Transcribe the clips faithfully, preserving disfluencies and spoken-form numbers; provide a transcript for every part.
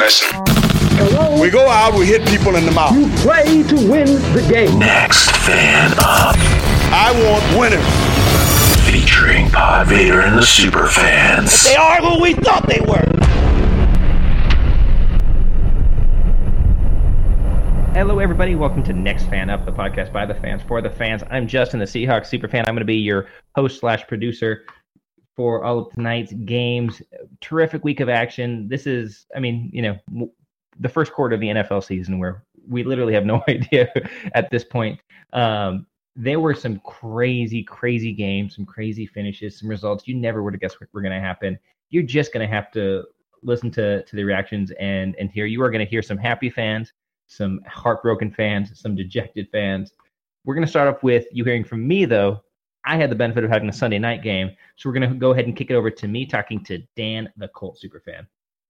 Listen. Hello? We go out, we hit people in the mouth. You play to win the game. Next Fan Up. I want winners. Featuring Pod Vader and the Super Fans. They are who we thought they were. Hello, everybody. Welcome to Next Fan Up, the podcast by the fans for the fans. I'm Justin, the Seahawks super fan. I'm going to be your host slash producer for all of tonight's games. Terrific week of action. This is, I mean, you know, w- the first quarter of the N F L season where we literally have no idea at this point. Um, there were some crazy, crazy games, some crazy finishes, some results. You never would have guessed what were going to happen. You're just going to have to listen to, to the reactions and, and hear. You are going to hear some happy fans, some heartbroken fans, some dejected fans. We're going to start off with you hearing from me, though. I had the benefit of having a Sunday night game, so we're going to go ahead and kick it over to me talking to Dan, the Colts superfan.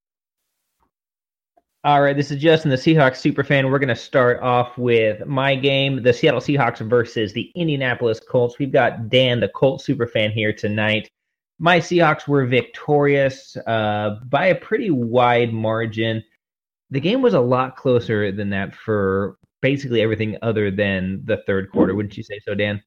All right, this is Justin, the Seahawks superfan. We're going to start off with my game, the Seattle Seahawks versus the Indianapolis Colts. We've got Dan, the Colts superfan, here tonight. My Seahawks were victorious uh, by a pretty wide margin. The game was a lot closer than that for basically everything other than the third quarter. Wouldn't you say so, Dan?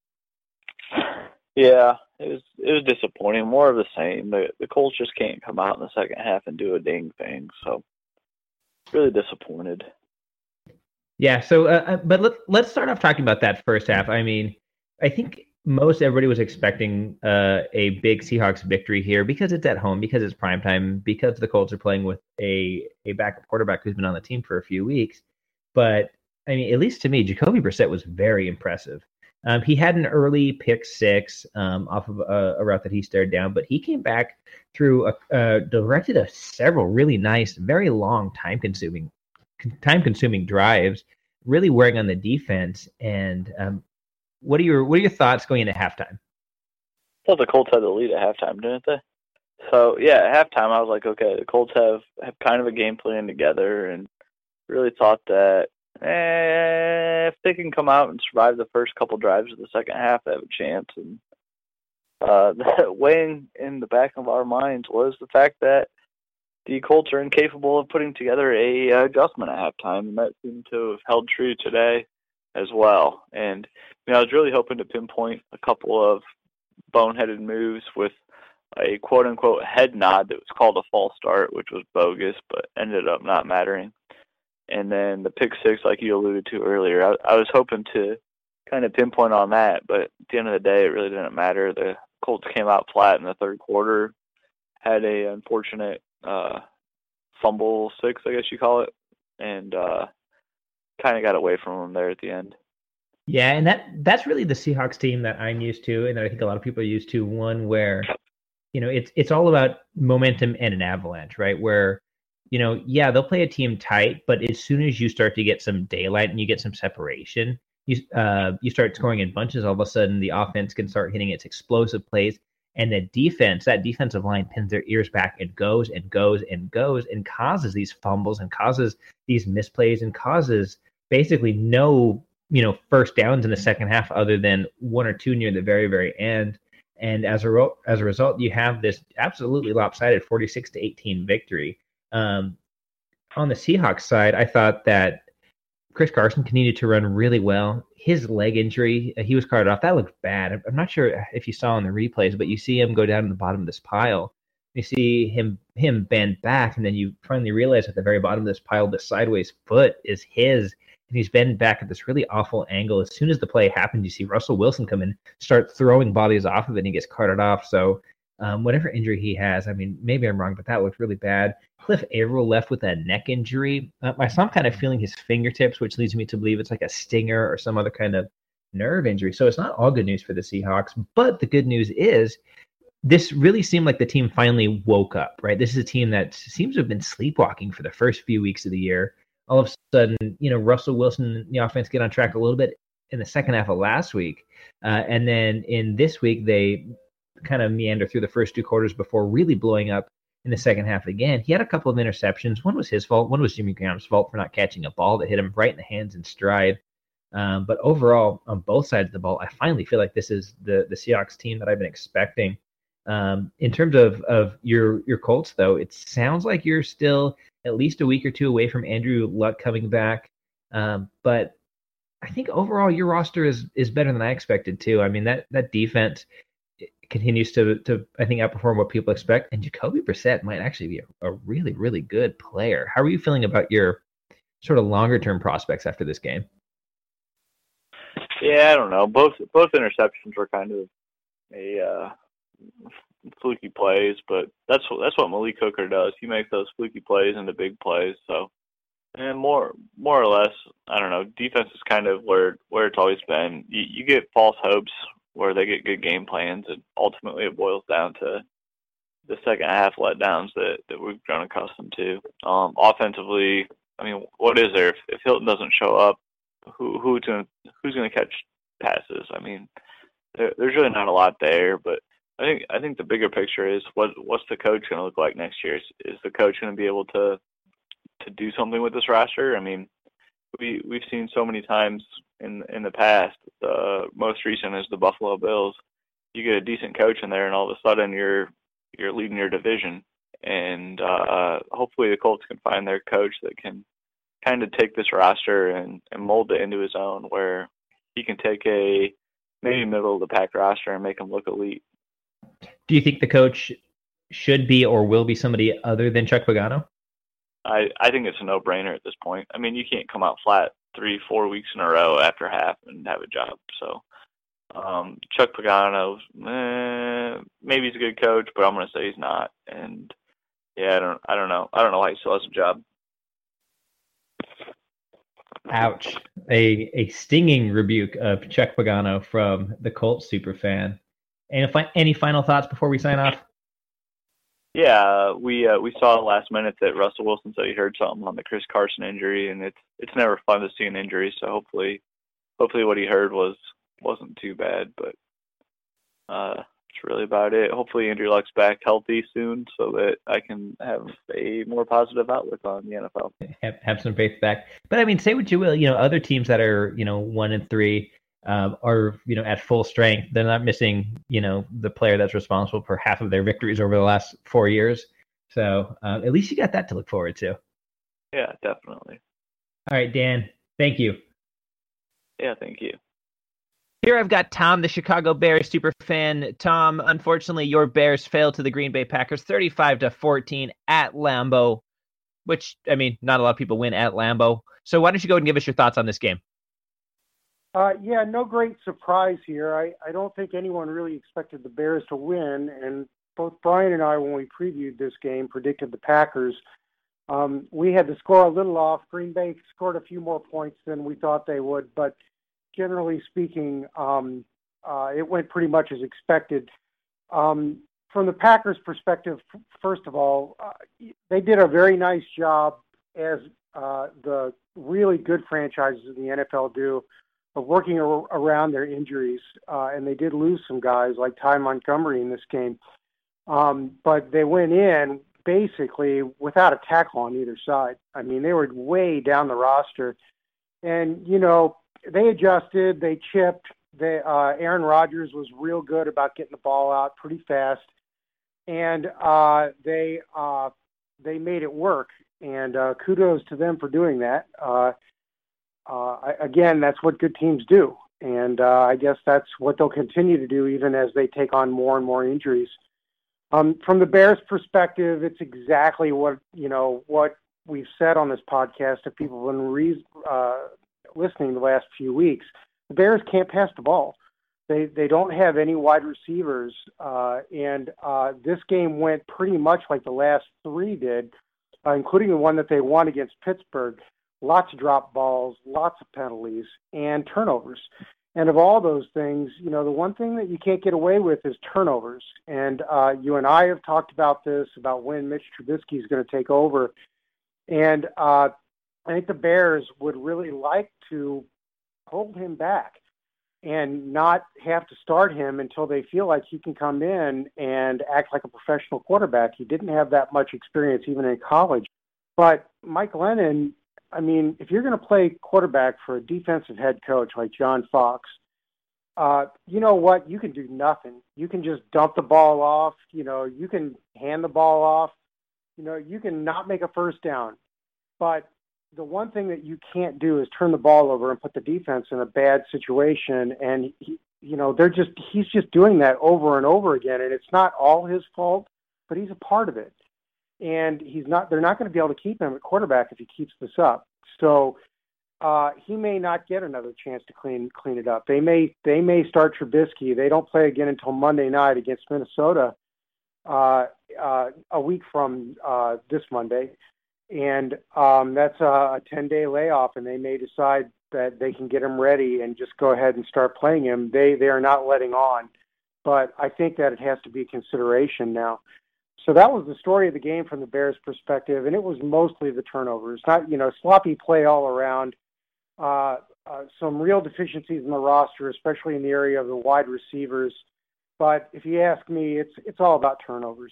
Yeah, it was it was disappointing. More of the same. The the Colts just can't come out in the second half and do a dang thing. So, really disappointed. Yeah. So, uh, but let let's start off talking about that first half. I mean, I think most everybody was expecting uh, a big Seahawks victory here because it's at home, because it's primetime, because the Colts are playing with a, a backup quarterback who's been on the team for a few weeks. But, I mean, at least to me, Jacoby Brissett was very impressive. Um, he had an early pick six um, off of a, a route that he stared down, but he came back through, a, uh, directed a several really nice, very long, time-consuming time-consuming drives, really wearing on the defense. And um, What are your what are your thoughts going into halftime? I thought the Colts had the lead at halftime, didn't they? So yeah, at halftime I was like, okay, the Colts have, have kind of a game plan together, and really thought that eh, if they can come out and survive the first couple drives of the second half, they have a chance. And uh, weighing in the back of our minds was the fact that the Colts are incapable of putting together a uh, adjustment at halftime, and that seemed to have held true today as well. And you know, I was really hoping to pinpoint a couple of boneheaded moves with a quote-unquote head nod that was called a false start, which was bogus, but ended up not mattering. And then the pick six, like you alluded to earlier, I, I was hoping to kind of pinpoint on that, but at the end of the day, it really didn't matter. The Colts came out flat in the third quarter, had a unfortunate uh, fumble six, I guess you call it, and uh, kind of got away from them there at the end. Yeah, and that that's really the Seahawks team that I'm used to, and that I think a lot of people are used to. One where, you know, it's it's all about momentum and an avalanche, right? Where, you know, yeah, they'll play a team tight, but as soon as you start to get some daylight and you get some separation, you uh you start scoring in bunches. All of a sudden, the offense can start hitting its explosive plays, and the defense, that defensive line, pins their ears back and goes and goes and goes and causes these fumbles and causes these misplays and causes basically no, you know, first downs in the second half other than one or two near the very, very end. And as a, ro- as a result, you have this absolutely lopsided forty-six to eighteen victory. Um, on the Seahawks side, I thought that Chris Carson continued to run really well. His leg injury, uh, he was carted off. That looked bad. I'm not sure if you saw on the replays, but you see him go down to the bottom of this pile. You see him him bend back, and then you finally realize at the very bottom of this pile, the sideways foot is his. And he's been back at this really awful angle. As soon as the play happened, you see Russell Wilson come in, start throwing bodies off of it, and he gets carted off. So um, whatever injury he has, I mean, maybe I'm wrong, but that looked really bad. Cliff Averill left with a neck injury. Uh, I saw him kind of feeling his fingertips, which leads me to believe it's like a stinger or some other kind of nerve injury. So it's not all good news for the Seahawks. But the good news is this really seemed like the team finally woke up, right? This is a team that seems to have been sleepwalking for the first few weeks of the year. All of a sudden, you know, Russell Wilson and the offense get on track a little bit in the second half of last week. Uh, and then in this week, they kind of meander through the first two quarters before really blowing up in the second half again. He had a couple of interceptions. One was his fault. One was Jimmy Graham's fault for not catching a ball that hit him right in the hands in stride. Um, but overall, on both sides of the ball, I finally feel like this is the, the Seahawks team that I've been expecting. Um, in terms of, of your your Colts, though, it sounds like you're still at least a week or two away from Andrew Luck coming back. Um, but I think overall your roster is is better than I expected too. I mean, that that defense continues to to I think outperform what people expect, and Jacoby Brissett might actually be a, a really really good player. How are you feeling about your sort of longer term prospects after this game? Yeah, I don't know. Both both interceptions were kind of a uh, fluky plays, but that's what that's what Malik Hooker does. He makes those fluky plays into big plays. So, and more more or less, I don't know. Defense is kind of where where it's always been. You, you get false hopes where they get good game plans, and ultimately it boils down to the second half letdowns that, that we've grown accustomed to. Um, offensively, I mean, what is there if, if Hilton doesn't show up? Who who's going who's going to catch passes? I mean, there, there's really not a lot there. But I think I think the bigger picture is what what's the coach going to look like next year? Is, is the coach going to be able to to do something with this roster? I mean, we we've seen so many times in in the past. The most recent is the Buffalo Bills. You get a decent coach in there, and all of a sudden you're you're leading your division. And uh, hopefully the Colts can find their coach that can kind of take this roster and, and mold it into his own, where he can take a maybe middle of the pack roster and make them look elite. Do you think the coach should be or will be somebody other than Chuck Pagano? I, I think it's a no-brainer at this point. I mean, you can't come out flat three, four weeks in a row after half and have a job. So um, Chuck Pagano, eh, maybe he's a good coach, but I'm going to say he's not. And yeah, I don't I don't know. I don't know why he still has a job. Ouch. A a stinging rebuke of Chuck Pagano from the Colts superfan. And if, any final thoughts before we sign off? Yeah, we uh, we saw last minute that Russell Wilson said he heard something on the Chris Carson injury, and it's it's never fun to see an injury. So hopefully, hopefully what he heard was wasn't too bad. But uh, that's really about it. Hopefully Andrew Luck's back healthy soon, so that I can have a more positive outlook on the N F L. Have, have some faith back. But I mean, say what you will, you know, other teams that are, you know, one and three um, are, you know, at full strength. They're not missing, you know, the player that's responsible for half of their victories over the last four years. So um, at least you got that to look forward to. Yeah, definitely. All right, Dan, thank you. Yeah, thank you. Here I've got Tom, the Chicago Bears super fan. Tom, unfortunately, your Bears failed to the Green Bay Packers thirty-five to fourteen at Lambeau, which, I mean, not a lot of people win at Lambeau. So why don't you go and give us your thoughts on this game? Uh, yeah, no great surprise here. I, I don't think anyone really expected the Bears to win, and both Brian and I, when we previewed this game, predicted the Packers. Um, we had the score a little off. Green Bay scored a few more points than we thought they would, but generally speaking, um, uh, it went pretty much as expected. Um, from the Packers' perspective, f- first of all, uh, they did a very nice job, as uh, the really good franchises in the N F L do, of working ar- around their injuries. Uh, and they did lose some guys like Ty Montgomery in this game. Um, but they went in basically without a tackle on either side. I mean, they were way down the roster. And, you know, they adjusted, they chipped. They, uh, Aaron Rodgers was real good about getting the ball out pretty fast. And uh, they uh, they made it work. And uh, kudos to them for doing that. Uh, uh, again, that's what good teams do. And uh, I guess that's what they'll continue to do even as they take on more and more injuries. Um, from the Bears' perspective, it's exactly what, you know, what we've said on this podcast. If people have been re- uh, listening the last few weeks, the Bears can't pass the ball. They they don't have any wide receivers, uh, and uh, this game went pretty much like the last three did, uh, including the one that they won against Pittsburgh. Lots of drop balls, lots of penalties, and turnovers. And of all those things, you know, the one thing that you can't get away with is turnovers. And uh, you and I have talked about this, about when Mitch Trubisky is going to take over. And uh, I think the Bears would really like to hold him back and not have to start him until they feel like he can come in and act like a professional quarterback. He didn't have that much experience even in college. But Mike Lennon, I mean, if you're going to play quarterback for a defensive head coach like John Fox, uh, you know what? You can do nothing. You can just dump the ball off. You know, you can hand the ball off. You know, you can not make a first down. But the one thing that you can't do is turn the ball over and put the defense in a bad situation. And, he, you know, they're just, he's just doing that over and over again. And it's not all his fault, but he's a part of it. And he's not, they're not going to be able to keep him at quarterback if he keeps this up. So uh, he may not get another chance to clean, clean it up. They may, they may start Trubisky. They don't play again until Monday night against Minnesota uh, uh, a week from uh, this Monday. And um, that's a ten-day layoff, and they may decide that they can get him ready and just go ahead and start playing him. They they are not letting on. But I think that it has to be a consideration now. So that was the story of the game from the Bears' perspective, and it was mostly the turnovers. Not, you know, sloppy play all around, uh, uh, some real deficiencies in the roster, especially in the area of the wide receivers. But if you ask me, it's it's all about turnovers.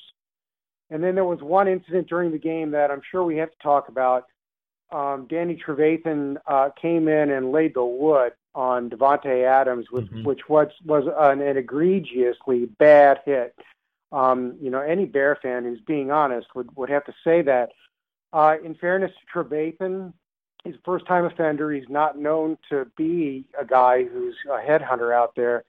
And then there was one incident during the game that I'm sure we have to talk about. Um, Danny Trevathan uh, came in and laid the wood on Davante Adams, which, mm-hmm. which was, was an, an egregiously bad hit. Um, you know, any Bear fan who's being honest would, would have to say that. Uh, in fairness to Trevathan, he's a first-time offender. He's not known to be a guy who's a headhunter out there.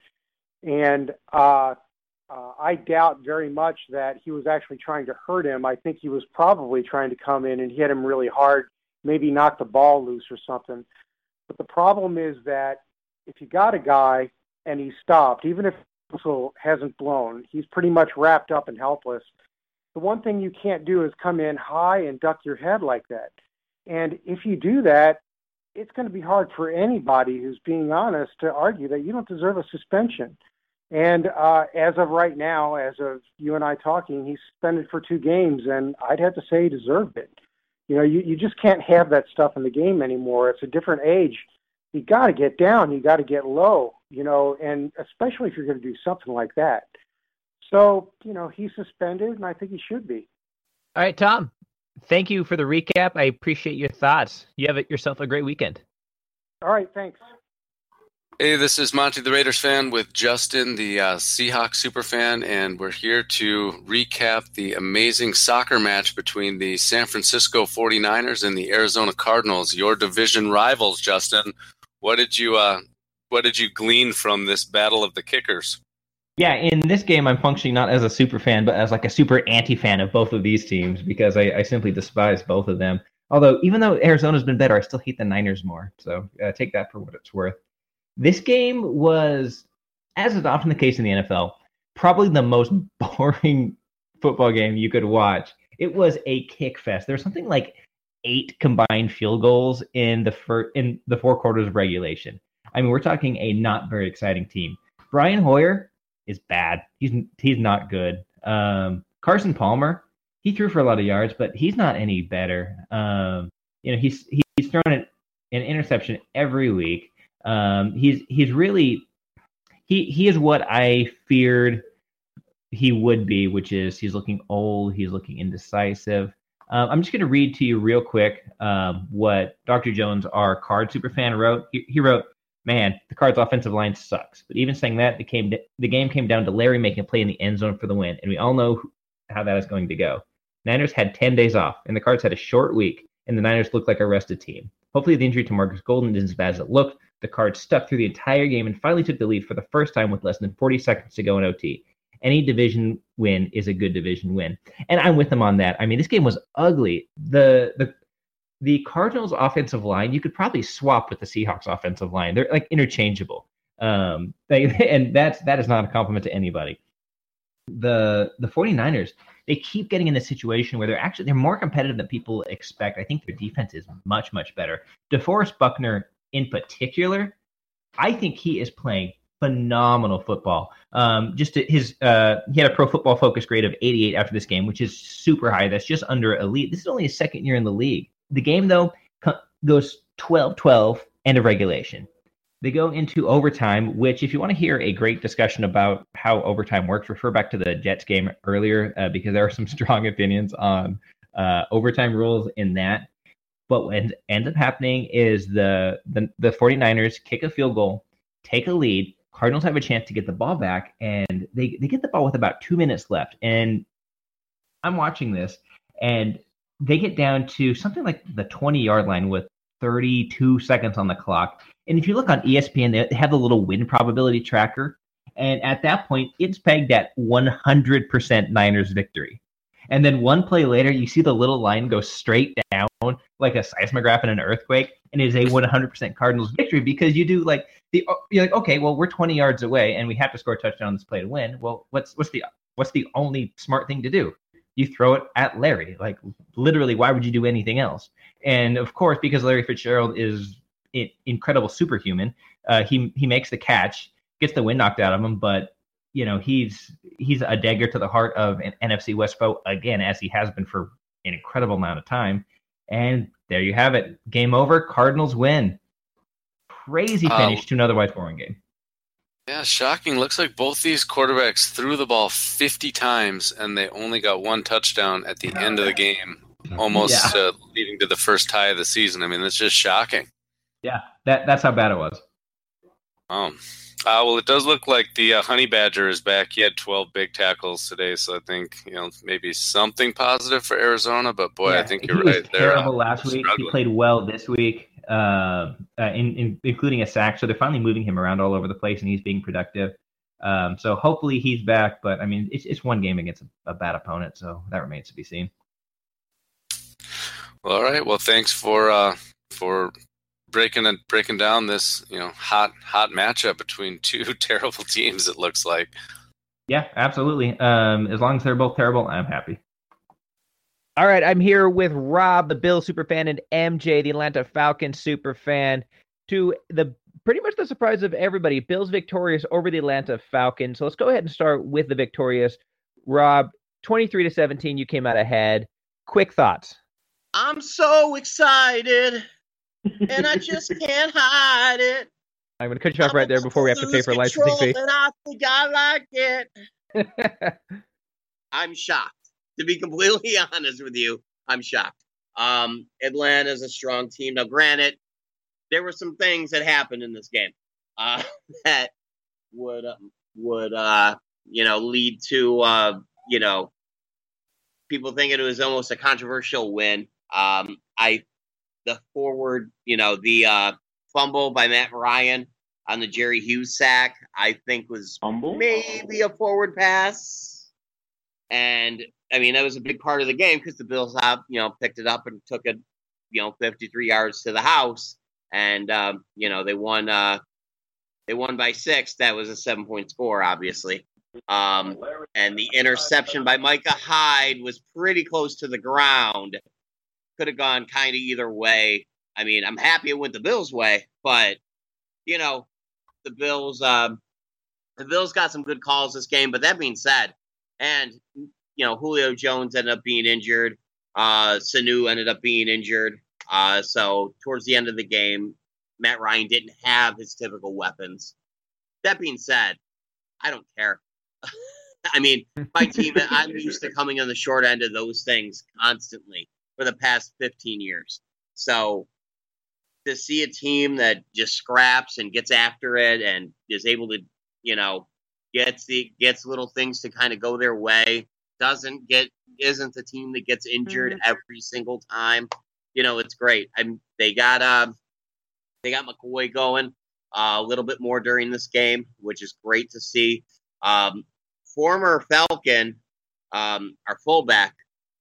And uh, uh, I doubt very much that he was actually trying to hurt him. I think he was probably trying to come in and hit him really hard, maybe knock the ball loose or something. But the problem is that if you got a guy and he stopped, even if the whistle hasn't blown, he's pretty much wrapped up and helpless. The one thing you can't do is come in high and duck your head like that. And if you do that, it's going to be hard for anybody who's being honest to argue that you don't deserve a suspension. And uh, as of right now, as of you and I talking, he's suspended for two games, and I'd have to say he deserved it. You know, you, you just can't have that stuff in the game anymore. It's a different age. You got to get down. You got to get low, you know, and especially if you're going to do something like that. So, you know, he's suspended, and I think he should be. All right, Tom, thank you for the recap. I appreciate your thoughts. You have yourself a great weekend. All right, thanks. Hey, this is Monty the Raiders fan with Justin, the uh, Seahawks superfan, and we're here to recap the amazing soccer match between the San Francisco forty-niners and the Arizona Cardinals, your division rivals, Justin. What did you uh, what did you glean from this battle of the kickers? Yeah, in this game, I'm functioning not as a super fan, but as like a super anti-fan of both of these teams because I, I simply despise both of them. Although, even though Arizona's been better, I still hate the Niners more. So uh, take that for what it's worth. This game was, as is often the case in the N F L, probably the most boring football game you could watch. It was a kick fest. There was something like eight combined field goals in the fir- in the four quarters of regulation. I mean, we're talking a not very exciting team. Brian Hoyer is bad. He's he's not good. Um, Carson Palmer, he threw for a lot of yards, but he's not any better. Um, you know, he's he's thrown an, an interception every week. Um, he's he's really he he is what I feared he would be, which is he's looking old, he's looking indecisive. Um, I'm just going to read to you real quick um, what Doctor Jones, our Card superfan, wrote. He, he wrote, "Man, the Cards' offensive line sucks. But even saying that, the game the game came down to Larry making a play in the end zone for the win, and we all know how that is going to go. Niners had ten days off, and the Cards had a short week, and the Niners looked like a rested team. Hopefully, the injury to Marcus Golden isn't as bad as it looked. The Cards stuck through the entire game and finally took the lead for the first time with less than forty seconds to go in O T. Any division win is a good division win." And I'm with them on that. I mean, this game was ugly. The the the Cardinals' offensive line, you could probably swap with the Seahawks' offensive line. They're like interchangeable. Um, they, and that's that is not a compliment to anybody. The the forty-niners, they keep getting in this situation where they're actually they're more competitive than people expect. I think their defense is much, much better. DeForest Buckner in particular, I think he is playing phenomenal football. Um, just to, his uh, he had a Pro Football Focus grade of eighty-eight after this game, which is super high. That's just under elite. This is only his second year in the league. The game, though, goes twelve twelve, end of regulation. They go into overtime, which if you want to hear a great discussion about how overtime works, refer back to the Jets game earlier uh, because there are some strong opinions on uh, overtime rules in that. But what ends up happening is the, the the forty-niners kick a field goal, take a lead. Cardinals have a chance to get the ball back, and they, they get the ball with about two minutes left. And I'm watching this, and they get down to something like the twenty-yard line with thirty-two seconds on the clock. And if you look on E S P N, they have the little win probability tracker. And at that point, it's pegged at one hundred percent Niners victory. And then one play later, you see the little line go straight down like a seismograph in an earthquake, and it is a one hundred percent Cardinals victory because you do like the you're like, okay, well, we're twenty yards away and we have to score a touchdown on this play to win. Well, what's what's the what's the only smart thing to do? You throw it at Larry. Like literally, why would you do anything else? And of course, because Larry Fitzgerald is an incredible superhuman, uh, he he makes the catch, gets the wind knocked out of him, but you know, he's he's a dagger to the heart of an N F C West foe again, as he has been for an incredible amount of time. And there you have it. Game over. Cardinals win. Crazy finish um, to an otherwise boring game. Yeah, shocking. Looks like both these quarterbacks threw the ball fifty times, and they only got one touchdown at the end of the game, almost yeah. uh, leading to the first tie of the season. I mean, it's just shocking. Yeah, that that's how bad it was. Um. Uh, well, it does look like the uh, Honey Badger is back. He had twelve big tackles today, so I think you know maybe something positive for Arizona. But boy, yeah, I think you're he right. Was They're terrible uh, last week. struggling. He played well this week, uh, uh, in, in, including a sack. So they're finally moving him around all over the place, and he's being productive. Um, so hopefully he's back. But I mean, it's it's one game against a, a bad opponent, so that remains to be seen. Well, all right. Well, thanks for uh, for. breaking and breaking down this, you know, hot hot matchup between two terrible teams. It looks like. Yeah, absolutely. Um, as long as they're both terrible, I'm happy. All right, I'm here with Rob, the Bills superfan, and M J, the Atlanta Falcons superfan. To the pretty much the surprise of everybody, Bills victorious over the Atlanta Falcons. So let's go ahead and start with the victorious. Rob, twenty-three to seventeen, you came out ahead. Quick thoughts. I'm so excited. And I just can't hide it. I'm going to cut you off right there before we have to pay for licensing fee. And I think I like it. I'm shocked. To be completely honest with you, I'm shocked. Um, Atlanta's a strong team. Now, granted, there were some things that happened in this game uh, that would, uh, would uh, you know, lead to, uh, you know, people thinking it was almost a controversial win. Um, I The forward, you know, the uh, fumble by Matt Ryan on the Jerry Hughes sack, I think was fumble? maybe a forward pass. And, I mean, that was a big part of the game because the Bills, have, you know, picked it up and took it, you know, fifty-three yards to the house. And, um, you know, they won uh, they won by six. That was a seven-point score, obviously. Um, and the interception by Micah Hyde was pretty close to the ground. Could have gone kind of either way. I mean, I'm happy it went the Bills' way, but, you know, the Bills um, the Bills got some good calls this game. But that being said, and, you know, Julio Jones ended up being injured. Uh, Sanu ended up being injured. Uh, so towards the end of the game, Matt Ryan didn't have his typical weapons. That being said, I don't care. I mean, my team, I'm used to coming on the short end of those things constantly for the past fifteen years. So to see a team that just scraps and gets after it and is able to, you know, gets the gets little things to kind of go their way, doesn't get isn't the team that gets injured every single time. You know, it's great. I'm they got um they got McCoy going uh, a little bit more during this game, which is great to see. Um, former Falcon, um, our fullback,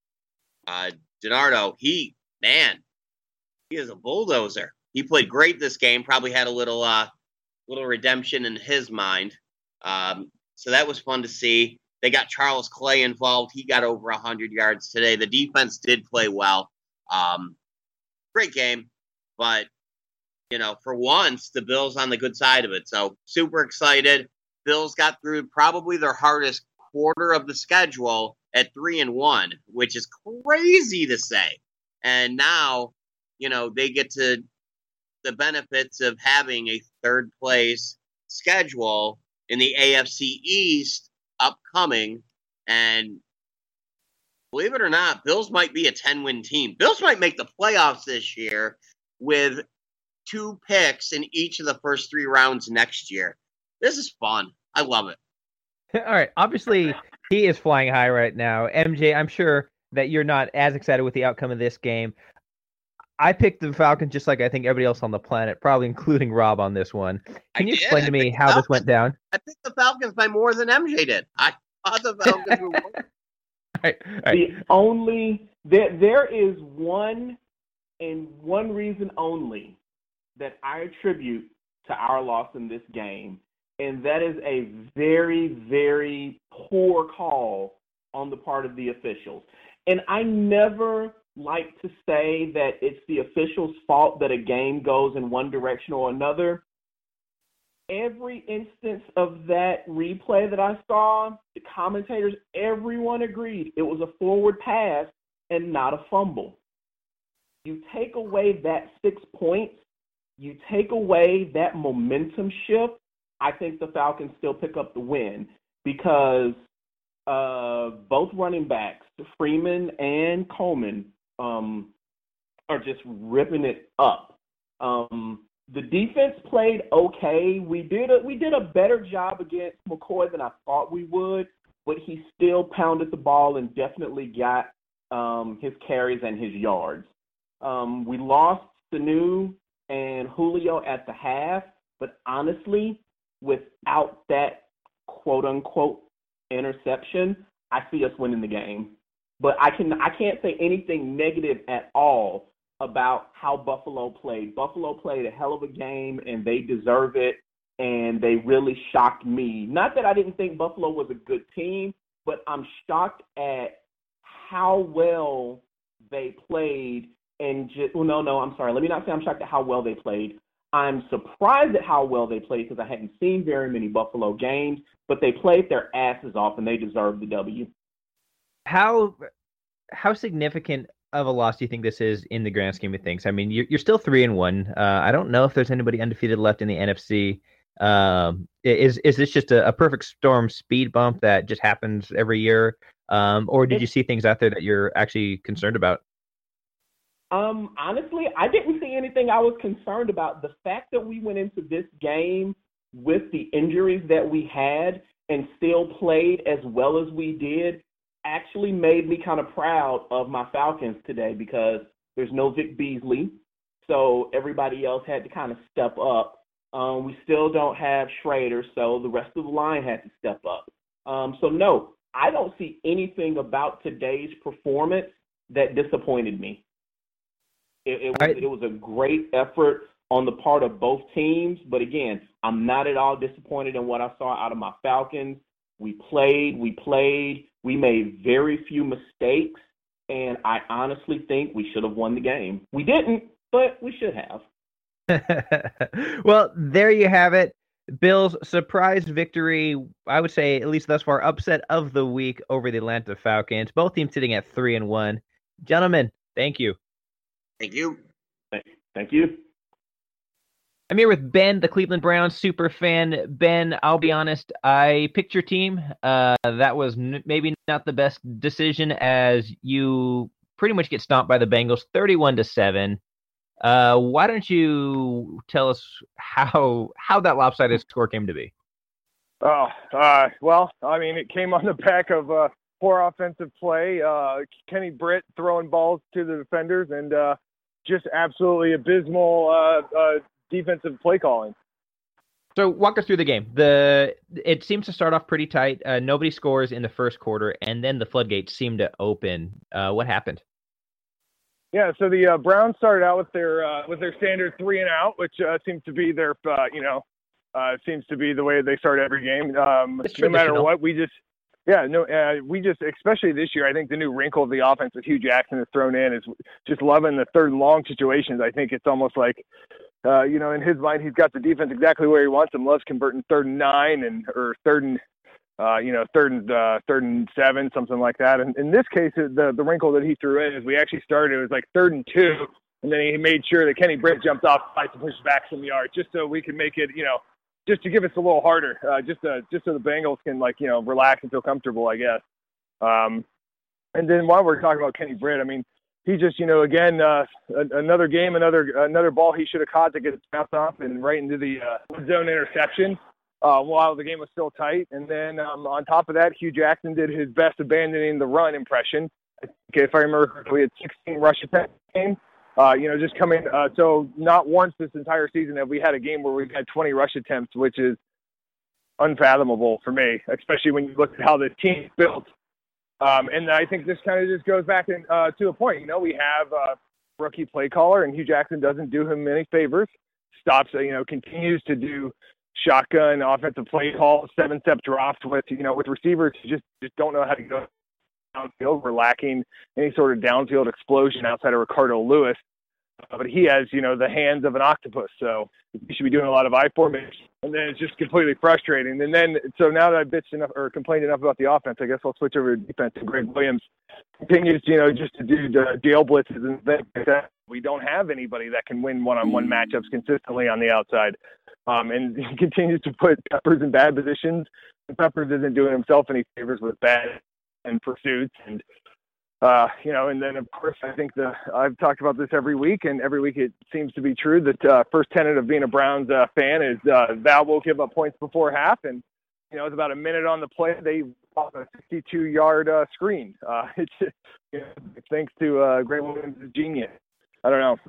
uh, DiNardo, he, man, he is a bulldozer. He played great this game, probably had a little uh, little redemption in his mind. Um, so that was fun to see. They got Charles Clay involved. He got over one hundred yards today. The defense did play well. Um, great game. But, you know, for once, the Bills on the good side of it. So super excited. Bills got through probably their hardest quarter of the schedule at three and one, which is crazy to say. And now, you know, they get to the benefits of having a third place schedule in the A F C East upcoming. And believe it or not, Bills might be a ten-win team. Bills might make the playoffs this year with two picks in each of the first three rounds next year. This is fun. I love it. All right. Obviously, he is flying high right now. M J, I'm sure that you're not as excited with the outcome of this game. I picked the Falcons just like I think everybody else on the planet, probably including Rob on this one. Can I you did. explain I to me picked the how this Falcons. went down? I picked the Falcons by more than M J did. I thought the Falcons were winning. All right, all right. The only there there is one and one reason only that I attribute to our loss in this game, and that is a very, very poor call on the part of the officials. And I never like to say that it's the officials' fault that a game goes in one direction or another. Every instance of that replay that I saw, the commentators, everyone agreed it was a forward pass and not a fumble. You take away that six points, you take away that momentum shift, I think the Falcons still pick up the win because uh, both running backs, Freeman and Coleman, um, are just ripping it up. Um, the defense played okay. We did a, we did a better job against McCoy than I thought we would, but he still pounded the ball and definitely got um, his carries and his yards. Um, we lost Sanu and Julio at the half, but honestly, without that quote-unquote interception, I see us winning the game. But I can I can't say anything negative at all about how Buffalo played. Buffalo played a hell of a game, and they deserve it, and they really shocked me. Not that I didn't think Buffalo was a good team, but I'm shocked at how well they played. And just, well, no, no, I'm sorry. Let me not say I'm shocked at how well they played. I'm surprised at how well they played because I hadn't seen very many Buffalo games, but they played their asses off, and they deserved the W. How how significant of a loss do you think this is in the grand scheme of things? I mean, you're you're still three and one. Uh, I don't know if there's anybody undefeated left in the N F C. Um, is is this just a, a perfect storm speed bump that just happens every year, um, or did you see things out there that you're actually concerned about? Um, honestly, I didn't see anything I was concerned about. The fact that we went into this game with the injuries that we had and still played as well as we did actually made me kind of proud of my Falcons today because there's no Vic Beasley, so everybody else had to kind of step up. Um, we still don't have Schrader, so the rest of the line had to step up. Um, so, no, I don't see anything about today's performance that disappointed me. It, it, was, right. it was a great effort on the part of both teams, but again, I'm not at all disappointed in what I saw out of my Falcons. We played, we played, we made very few mistakes, and I honestly think we should have won the game. We didn't, but we should have. Well, there you have it. Bills' surprise victory, I would say, at least thus far, upset of the week over the Atlanta Falcons. Both teams sitting at three and one. Gentlemen, thank you. Thank you. Thank you. I'm here with Ben, the Cleveland Browns super fan. Ben, I'll be honest, I picked your team. Uh, that was n- maybe not the best decision as you pretty much get stomped by the Bengals thirty-one to seven. Uh, why don't you tell us how how that lopsided score came to be? Oh, uh, well, I mean, it came on the back of uh, poor offensive play, uh, Kenny Britt throwing balls to the defenders, and uh, just absolutely abysmal uh, uh, defensive play calling. So walk us through the game. The It seems to start off pretty tight. Uh, nobody scores in the first quarter, and then the floodgates seem to open. Uh, what happened? Yeah, so the uh, Browns started out with their uh, with their standard three and out, which uh, seems to be their uh, you know uh, seems to be the way they start every game. Um, no matter what, we just yeah no uh, we just especially this year. I think the new wrinkle of the offense that Hugh Jackson has thrown in is just loving the third and long situations. I think it's almost like uh, you know in his mind he's got the defense exactly where he wants them. Loves converting third and nine and or third and Uh, you know, third and uh, third and seven, something like that. And in this case, the the wrinkle that he threw in is we actually started. It was like third and two, and then he made sure that Kenny Britt jumped off twice to push back some yards, just so we could make it, you know, just to give us a little harder, uh, just to, just so the Bengals can like you know relax and feel comfortable, I guess. Um, and then while we're talking about Kenny Britt, I mean, he just you know again uh, another game, another another ball he should have caught to get his mouth off and right into the uh, zone interception. Uh, while the game was still tight. And then um, on top of that, Hugh Jackson did his best abandoning the run impression if I remember correctly, we had sixteen rush attempts in the game. Uh, you know, just coming. Uh, so not once this entire season have we had a game where we've had twenty rush attempts, which is unfathomable for me, especially when you look at how this team is built. Um, and I think this kind of just goes back in, uh, to a point. You know, we have a rookie play caller, and Hugh Jackson doesn't do him any favors. Stops, you know, continues to do shotgun offensive play calls, seven-step drops with, you know, with receivers who just, just don't know how to go downfield. We're lacking any sort of downfield explosion outside of Ricardo Lewis. Uh, but he has, you know, the hands of an octopus. So he should be doing a lot of I formation. And then it's just completely frustrating. And then, so now that I've bitched enough or complained enough about the offense, I guess I'll switch over to defense. And Greg Williams continues, you know, just to do the jail blitzes and things like that. We don't have anybody that can win one-on-one matchups consistently on the outside. Um, and he continues to put Peppers in bad positions. And Peppers isn't doing himself any favors with bad and pursuits. And, uh, you know, and then, of course, I think the I've talked about this every week, and every week it seems to be true that uh, first tenet of being a Browns uh, fan is uh, Val will give up points before half. And, you know, it's about a minute on the play. They off a sixty-two-yard uh, screen. Uh, it's, you know, thanks to uh, Greg Williams' genius. I don't know.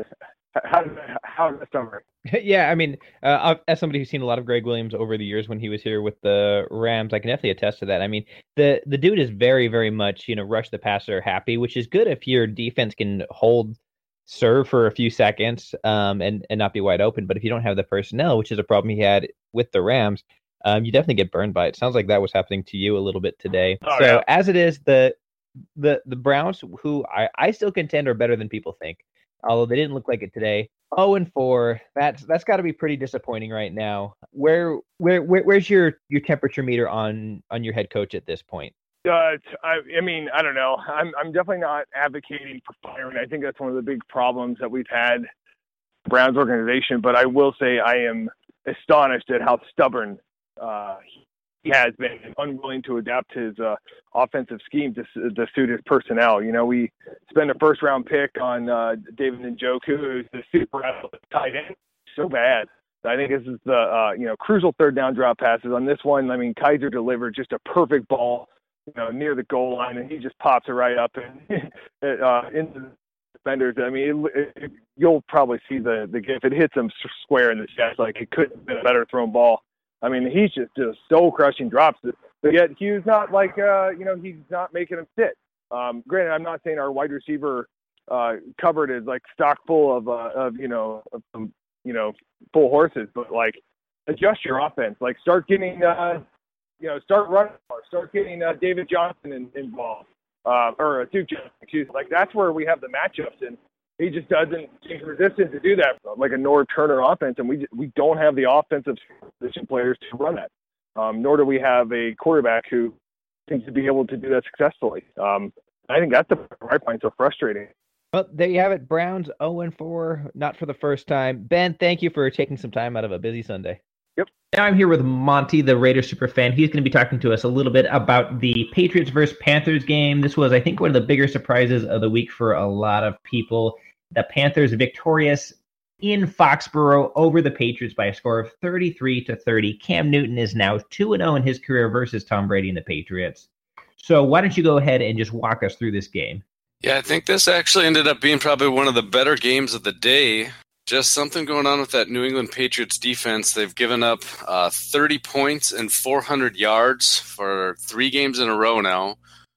How does that, how does that summary? Yeah, I mean, uh, as somebody who's seen a lot of Greg Williams over the years when he was here with the Rams, I can definitely attest to that. I mean, the the dude is very, very much, you know, rush the passer happy, which is good if your defense can hold serve for a few seconds um, and, and not be wide open. But if you don't have the personnel, which is a problem he had with the Rams, um, you definitely get burned by it. Sounds like that was happening to you a little bit today. Oh, so yeah. as it is, the the the Browns, who I, I still contend are better than people think, although they didn't look like it today. Oh and four. That's that's got to be pretty disappointing right now. Where where, where where's your, your temperature meter on, on your head coach at this point? Uh, I, I mean, I don't know. I'm I'm definitely not advocating for firing. I think that's one of the big problems that we've had the Browns organization. But I will say I am astonished at how stubborn uh, he has been and unwilling to adapt his uh, offensive scheme to, to suit his personnel. You know, we spend a first round pick on uh, David Njoku, who's the super athletic tight end. So bad. I think this is the, uh, you know, crucial third down drop passes. On this one, I mean, Kaiser delivered just a perfect ball, you know, near the goal line, and he just pops it right up and uh, into the defenders. I mean, it, it, you'll probably see the, the gif. It hits him square in the chest. Like, it couldn't have been a better thrown ball. I mean, he's just just soul-crushing drops. But yet, Hugh's not like, uh, you know, he's not making him sit. Um, granted, I'm not saying our wide receiver uh, cupboard is like stock full of, uh, of you know, of some, you know, full horses, but like adjust your offense. Like start getting, uh, you know, start running, or start getting uh, David Johnson in, involved, uh, or uh, Duke Johnson. Excuse me. Like that's where we have the matchups, and he just doesn't seem resistant to do that. Like a Norv Turner offense, and we we don't have the offensive position players to run that. Um, nor do we have a quarterback who seems to be able to do that successfully. Um, I think that's the right point. So frustrating. Well, there you have it. Browns oh and four, not for the first time. Ben, thank you for taking some time out of a busy Sunday. Yep. Now I'm here with Monty, the Raiders superfan. He's going to be talking to us a little bit about the Patriots versus Panthers game. This was, I think, one of the bigger surprises of the week for a lot of people. The Panthers victorious in Foxborough over the Patriots by a score of thirty-three to thirty. Cam Newton is now two and oh in his career versus Tom Brady and the Patriots. So why don't you go ahead and just walk us through this game? Yeah, I think this actually ended up being probably one of the better games of the day. Just something going on with that New England Patriots defense. They've given up uh, thirty points and four hundred yards for three games in a row now.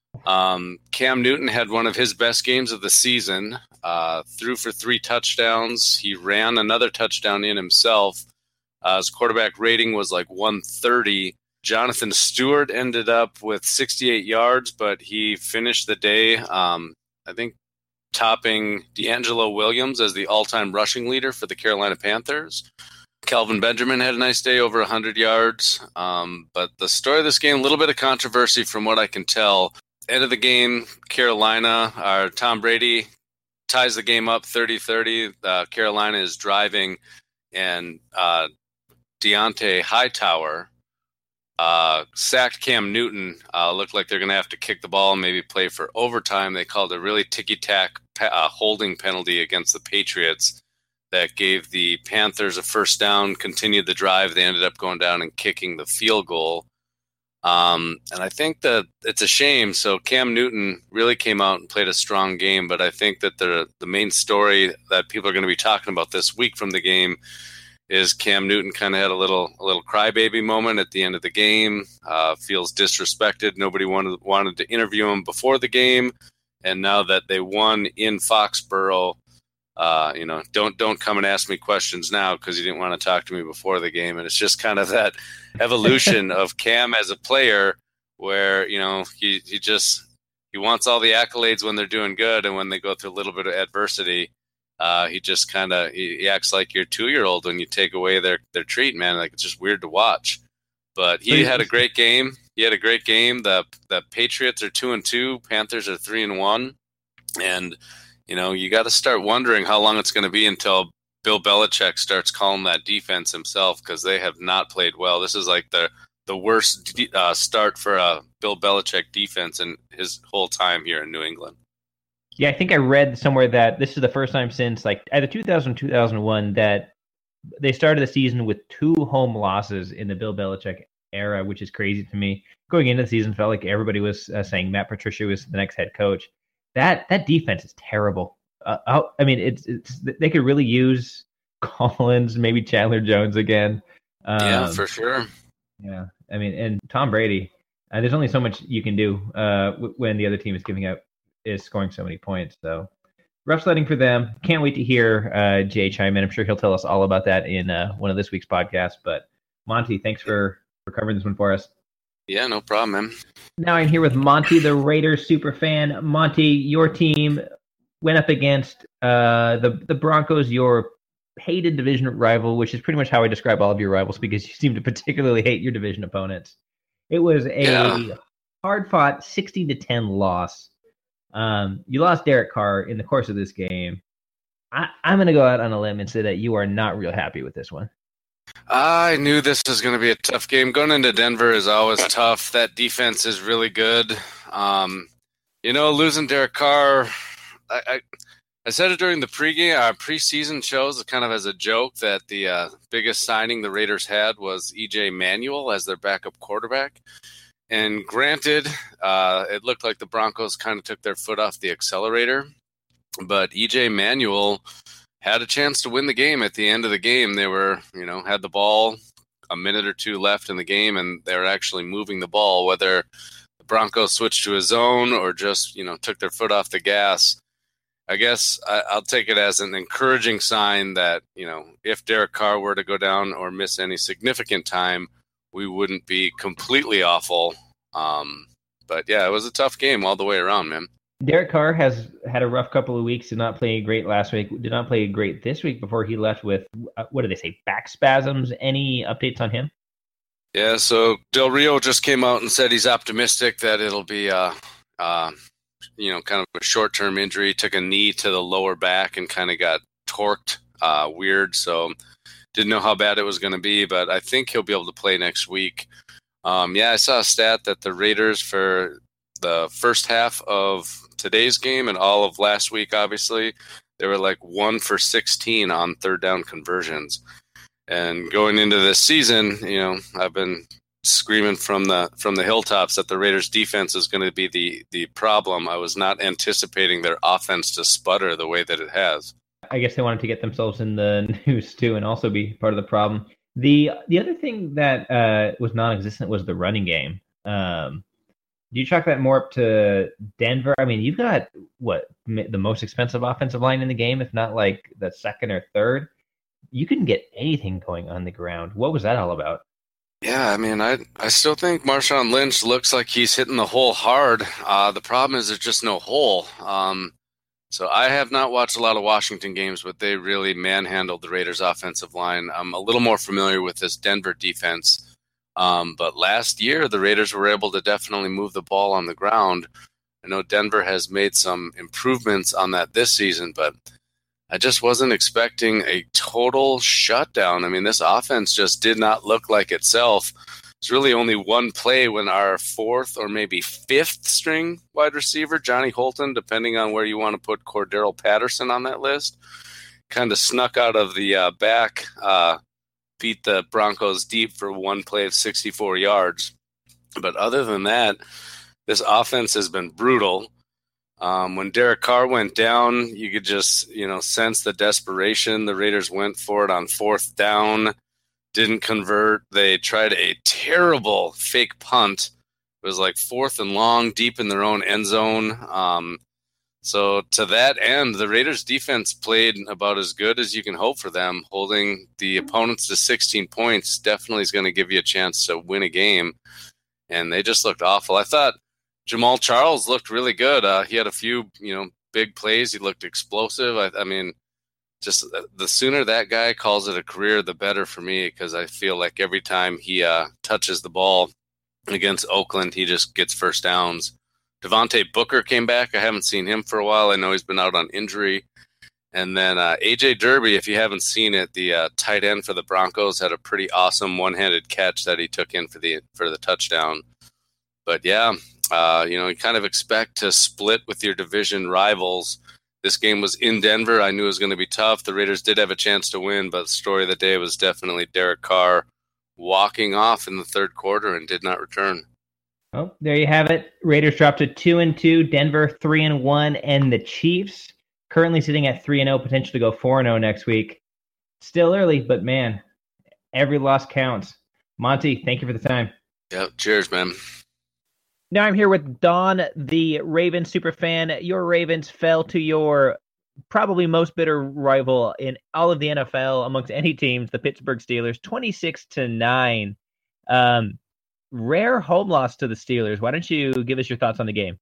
Um, Cam Newton had one of his best games of the season, uh, threw for three touchdowns. He ran another touchdown in himself. Uh, his quarterback rating was like one thirty. Jonathan Stewart ended up with sixty-eight yards, but he finished the day, um, I think, topping D'Angelo Williams as the all-time rushing leader for the Carolina Panthers. Kelvin Benjamin had a nice day, over one hundred yards. Um, but the story of this game, a little bit of controversy from what I can tell. End of the game, Carolina, or Tom Brady ties the game up thirty thirty. Uh, Carolina is driving, and uh, Deontay Hightower uh, sacked Cam Newton. Uh, looked like they're going to have to kick the ball and maybe play for overtime. They called a really ticky-tack uh, holding penalty against the Patriots that gave the Panthers a first down, continued the drive. They ended up going down and kicking the field goal. Um, and I think that it's a shame. So Cam Newton really came out and played a strong game, but I think that the the main story that people are going to be talking about this week from the game is Cam Newton kind of had a little a little crybaby moment at the end of the game. Uh, feels disrespected. Nobody wanted wanted to interview him before the game, and now that they won in Foxborough, uh, you know, don't don't come and ask me questions now because you didn't want to talk to me before the game. And it's just kind of that evolution of Cam as a player, where you know he he just he wants all the accolades when they're doing good, and when they go through a little bit of adversity. Uh, he just kind of he, he acts like your two-year-old when you take away their, their treat, man. Like it's just weird to watch. But he had a great game. He had a great game. The the Patriots are two and two. Panthers are three and one. And you know you got to start wondering how long it's going to be until Bill Belichick starts calling that defense himself, because they have not played well. This is like the the worst uh, start for a Bill Belichick defense in his whole time here in New England. Yeah, I think I read somewhere that this is the first time since like either two thousand, two thousand one that they started the season with two home losses in the Bill Belichick era, which is crazy to me. Going into the season, felt like everybody was uh, saying Matt Patricia was the next head coach. That that defense is terrible. Uh, I mean, it's it's they could really use Collins, maybe Chandler Jones again. Um, yeah, for sure. Yeah, I mean, and Tom Brady. Uh, there's only so much you can do uh, w- when the other team is giving up. is scoring so many points. So rough sledding for them. Can't wait to hear uh, Jay chime in. I'm sure he'll tell us all about that in uh, one of this week's podcasts. But Monty, thanks for, for covering this one for us. Yeah, no problem, man. Now I'm here with Monty, the Raiders super fan. Monty, your team went up against uh, the, the Broncos, your hated division rival, which is pretty much how I describe all of your rivals because you seem to particularly hate your division opponents. It was a yeah. hard-fought sixty to ten loss. Um, you lost Derek Carr in the course of this game. I, I'm going to go out on a limb and say that you are not real happy with this one. I knew this was going to be a tough game. Going into Denver is always tough. That defense is really good. Um, you know, losing Derek Carr, I, I, I said it during the pregame, uh, preseason shows, kind of as a joke, that the uh, biggest signing the Raiders had was E J Manuel as their backup quarterback. And granted, uh, it looked like the Broncos kind of took their foot off the accelerator, but E J Manuel had a chance to win the game at the end of the game. They were, you know, had the ball a minute or two left in the game, and they were actually moving the ball, whether the Broncos switched to a zone or just, you know, took their foot off the gas. I guess I, I'll take it as an encouraging sign that, you know, if Derek Carr were to go down or miss any significant time, we wouldn't be completely awful. Um, but, yeah, it was a tough game all the way around, man. Derek Carr has had a rough couple of weeks, did not play great last week, did not play great this week before he left with, uh, what do they say, back spasms. Any updates on him? Yeah, so Del Rio just came out and said he's optimistic that it'll be, uh, uh, you know, kind of a short-term injury. Took a knee to the lower back and kind of got torqued uh, weird, so didn't know how bad it was going to be, but I think he'll be able to play next week. Um, yeah, I saw a stat that the Raiders for the first half of today's game and all of last week, obviously, they were like one for sixteen on third down conversions. And going into this season, you know, I've been screaming from the from the hilltops that the Raiders defense is going to be the the problem. I was not anticipating their offense to sputter the way that it has. I guess they wanted to get themselves in the news too and also be part of the problem. The the other thing that uh, was non-existent was the running game. Um, do you chalk that more up to Denver? I mean, you've got, what, the most expensive offensive line in the game, if not like the second or third. You couldn't get anything going on the ground. What was that all about? Yeah, I mean, I I still think Marshawn Lynch looks like he's hitting the hole hard. Uh, the problem is there's just no hole. Um, so I have not watched a lot of Washington games, but they really manhandled the Raiders' offensive line. I'm a little more familiar with this Denver defense. Um, but last year, the Raiders were able to definitely move the ball on the ground. I know Denver has made some improvements on that this season, but I just wasn't expecting a total shutdown. I mean, this offense just did not look like itself. It's really only one play when our fourth or maybe fifth string wide receiver, Johnny Holton, depending on where you want to put Cordero Patterson on that list, kind of snuck out of the uh, back, uh, beat the Broncos deep for one play of sixty-four yards. But other than that, this offense has been brutal. Um, when Derek Carr went down, you could just, you know, sense the desperation. The Raiders went for it on fourth down, didn't convert. They tried a terrible fake punt. It was like fourth and long, deep in their own end zone. Um, so to that end, the Raiders defense played about as good as you can hope for them. Holding the opponents to sixteen points definitely is going to give you a chance to win a game. And they just looked awful. I thought Jamal Charles looked really good. Uh, he had a few, you know, big plays. He looked explosive. I, I mean, just the sooner that guy calls it a career, the better for me, because I feel like every time he uh, touches the ball against Oakland, he just gets first downs. Devontae Booker came back. I haven't seen him for a while. I know he's been out on injury. And then uh, A J Derby, if you haven't seen it, the uh, tight end for the Broncos had a pretty awesome one-handed catch that he took in for the for the touchdown. But yeah, uh, you know, you kind of expect to split with your division rivals. This game was in Denver. I knew it was going to be tough. The Raiders did have a chance to win, but the story of the day was definitely Derek Carr walking off in the third quarter and did not return. Oh, there you have it. Raiders dropped to two and two. Denver three and one, and the Chiefs currently sitting at three and zero, potentially to go four and zero next week. Still early, but man, every loss counts. Monty, thank you for the time. Yep. Cheers, man. Now I'm here with Don, the Ravens superfan. Your Ravens fell to your probably most bitter rival in all of the N F L amongst any teams, the Pittsburgh Steelers, twenty-six to nine. Um, rare home loss to the Steelers. Why don't you give us your thoughts on the game?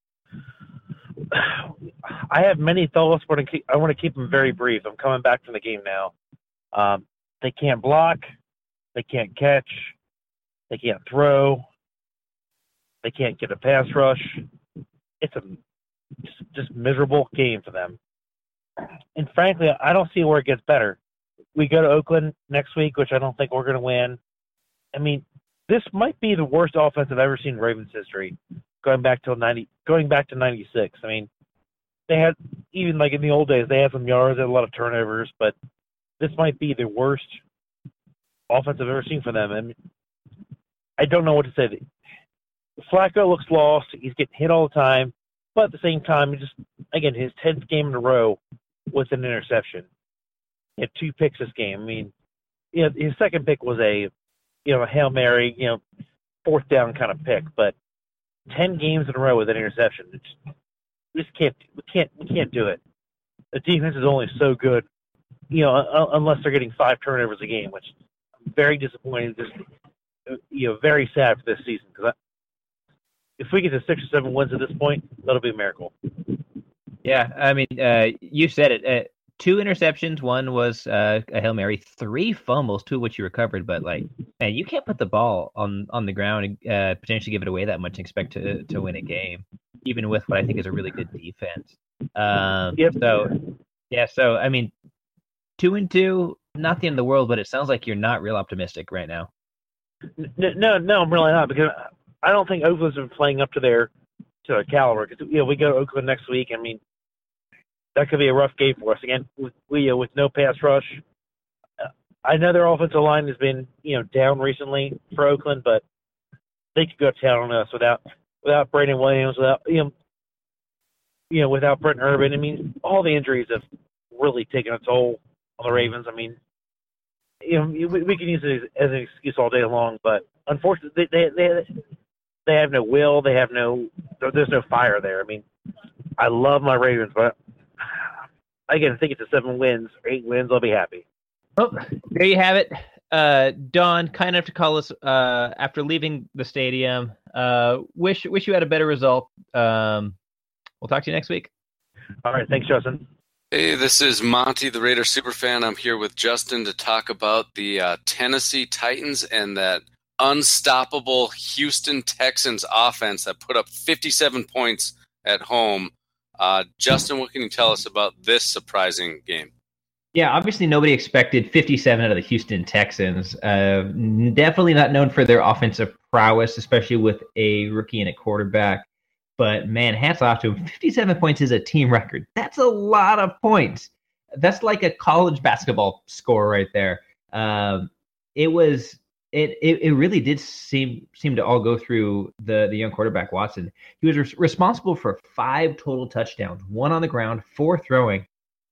I have many thoughts, but I want to keep them very brief. I'm coming back from the game now. Um, they can't block. They can't catch. They can't throw. They can't get a pass rush. It's a just, just miserable game for them. And frankly, I don't see where it gets better. We go to Oakland next week, which I don't think we're going to win. I mean, this might be the worst offense I've ever seen in Ravens history, going back till ninety, going back to ninety-six. I mean, they had, even like in the old days, they had some yards, they had a lot of turnovers, but this might be the worst offense I've ever seen for them. And I don't know what to say. Flacco looks lost. He's getting hit all the time, but at the same time, just again, his tenth game in a row with an interception. He had two picks this game. I mean, you know, his second pick was a, you know, a Hail Mary, you know, fourth down kind of pick, but ten games in a row with an interception. It's, we just can't, we can't, we can't do it. The defense is only so good, you know, uh, unless they're getting five turnovers a game, which I'm very disappointed. Just, you know, very sad for this season, because if we get to six or seven wins at this point, that'll be a miracle. Yeah, I mean, uh, you said it. Uh, two interceptions. One was uh, a Hail Mary. Three fumbles, two of which you recovered. But, like, man, you can't put the ball on, on the ground and uh, potentially give it away that much and expect to, to win a game, even with what I think is a really good defense. Um, yep. So, yeah, so, I mean, two and two, not the end of the world, but it sounds like you're not real optimistic right now. No, no, no I'm really not, because I don't think Oakland's been playing up to their to their caliber. Because, you know, we go to Oakland next week. I mean, that could be a rough game for us again. With we uh, with no pass rush. Uh, I know their offensive line has been, you know, down recently for Oakland, but they could go to town on us without without Brandon Williams, without you know, you know, without Brent Urban. I mean, all the injuries have really taken a toll on the Ravens. I mean, you know, we, we can use it as an excuse all day long, but unfortunately, they they they, they have no will. They have no. There's no fire there. I mean, I love my Ravens, but again, I think it's a seven wins or eight wins. I'll be happy. Oh, there you have it. Uh, Don, kind enough to call us uh, after leaving the stadium. Uh, wish wish you had a better result. Um, we'll talk to you next week. All right. Thanks, Justin. Hey, this is Monty, the Raider superfan. I'm here with Justin to talk about the uh, Tennessee Titans and that unstoppable Houston Texans offense that put up fifty-seven points at home. Uh, Justin, what can you tell us about this surprising game? Yeah, obviously nobody expected fifty-seven out of the Houston Texans. Uh, definitely not known for their offensive prowess, especially with a rookie and a quarterback. But, man, hats off to him. fifty-seven points is a team record. That's a lot of points. That's like a college basketball score right there. Um, it was it, it it really did seem seem to all go through the the young quarterback Watson. He was res- responsible for five total touchdowns, one on the ground, four throwing.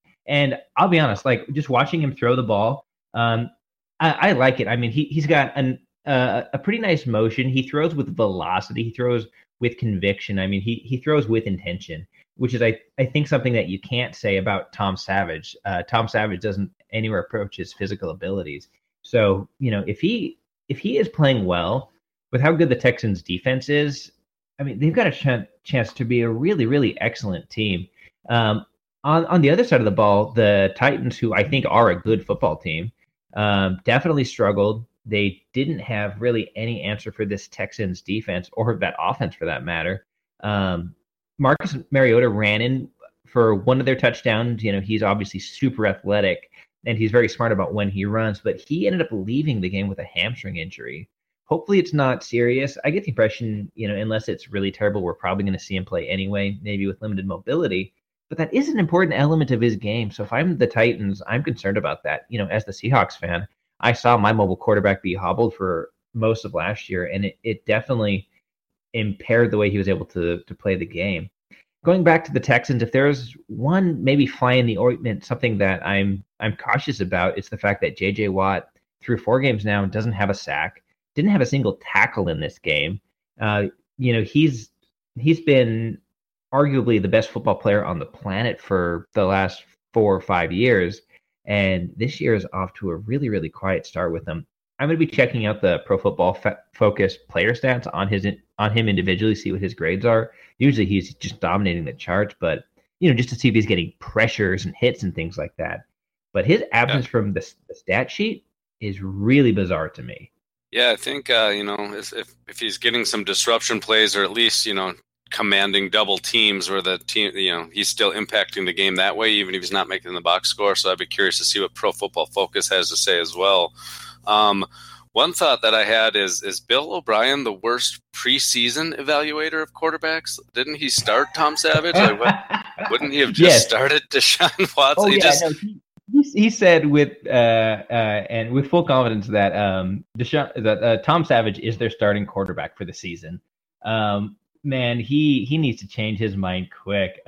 And I'll be honest, like just watching him throw the ball, um, I, I like it. I mean, he he's got an uh, a pretty nice motion. He throws with velocity. He throws with conviction. I mean, he he throws with intention, which is I I think something that you can't say about Tom Savage. Uh, Tom Savage doesn't anywhere approach his physical abilities. So you know, if he if he is playing well with how good the Texans defense is, I mean, they've got a ch- chance to be a really really excellent team. Um, on on the other side of the ball, the Titans, who I think are a good football team, um, definitely struggled. They didn't have really any answer for this Texans defense or that offense for that matter. Um, Marcus Mariota ran in for one of their touchdowns. You know, he's obviously super athletic and he's very smart about when he runs, but he ended up leaving the game with a hamstring injury. Hopefully it's not serious. I get the impression, you know, unless it's really terrible, we're probably going to see him play anyway, maybe with limited mobility. But that is an important element of his game. So if I'm the Titans, I'm concerned about that. You know, as the Seahawks fan, I saw my mobile quarterback be hobbled for most of last year, and it, it definitely impaired the way he was able to to play the game. Going back to the Texans, if there's one maybe fly in the ointment, something that I'm I'm cautious about, it's the fact that J J Watt, through four games now, doesn't have a sack, didn't have a single tackle in this game. Uh, you know, he's he's been arguably the best football player on the planet for the last four or five years. And this year is off to a really, really quiet start with him. I'm going to be checking out the Pro Football F- Focus player stats on his on him individually, see what his grades are. Usually he's just dominating the charts, but you know, just to see if he's getting pressures and hits and things like that. But his absence yeah. from the, the stat sheet is really bizarre to me. Yeah, I think uh, you know if, if if he's getting some disruption plays, or at least you know commanding double teams where the team, you know, he's still impacting the game that way, even if he's not making the box score. So I'd be curious to see what Pro Football Focus has to say as well. Um, one thought that I had is, is Bill O'Brien the worst preseason evaluator of quarterbacks? Didn't he start Tom Savage? Like, what, wouldn't he have just yes. started Deshaun Watson? Oh, he yeah, just, no, he, he, he said with uh, uh, and with full confidence that um, Deshaun, that uh, Tom Savage is their starting quarterback for the season. Um, Man, he, he needs to change his mind quick.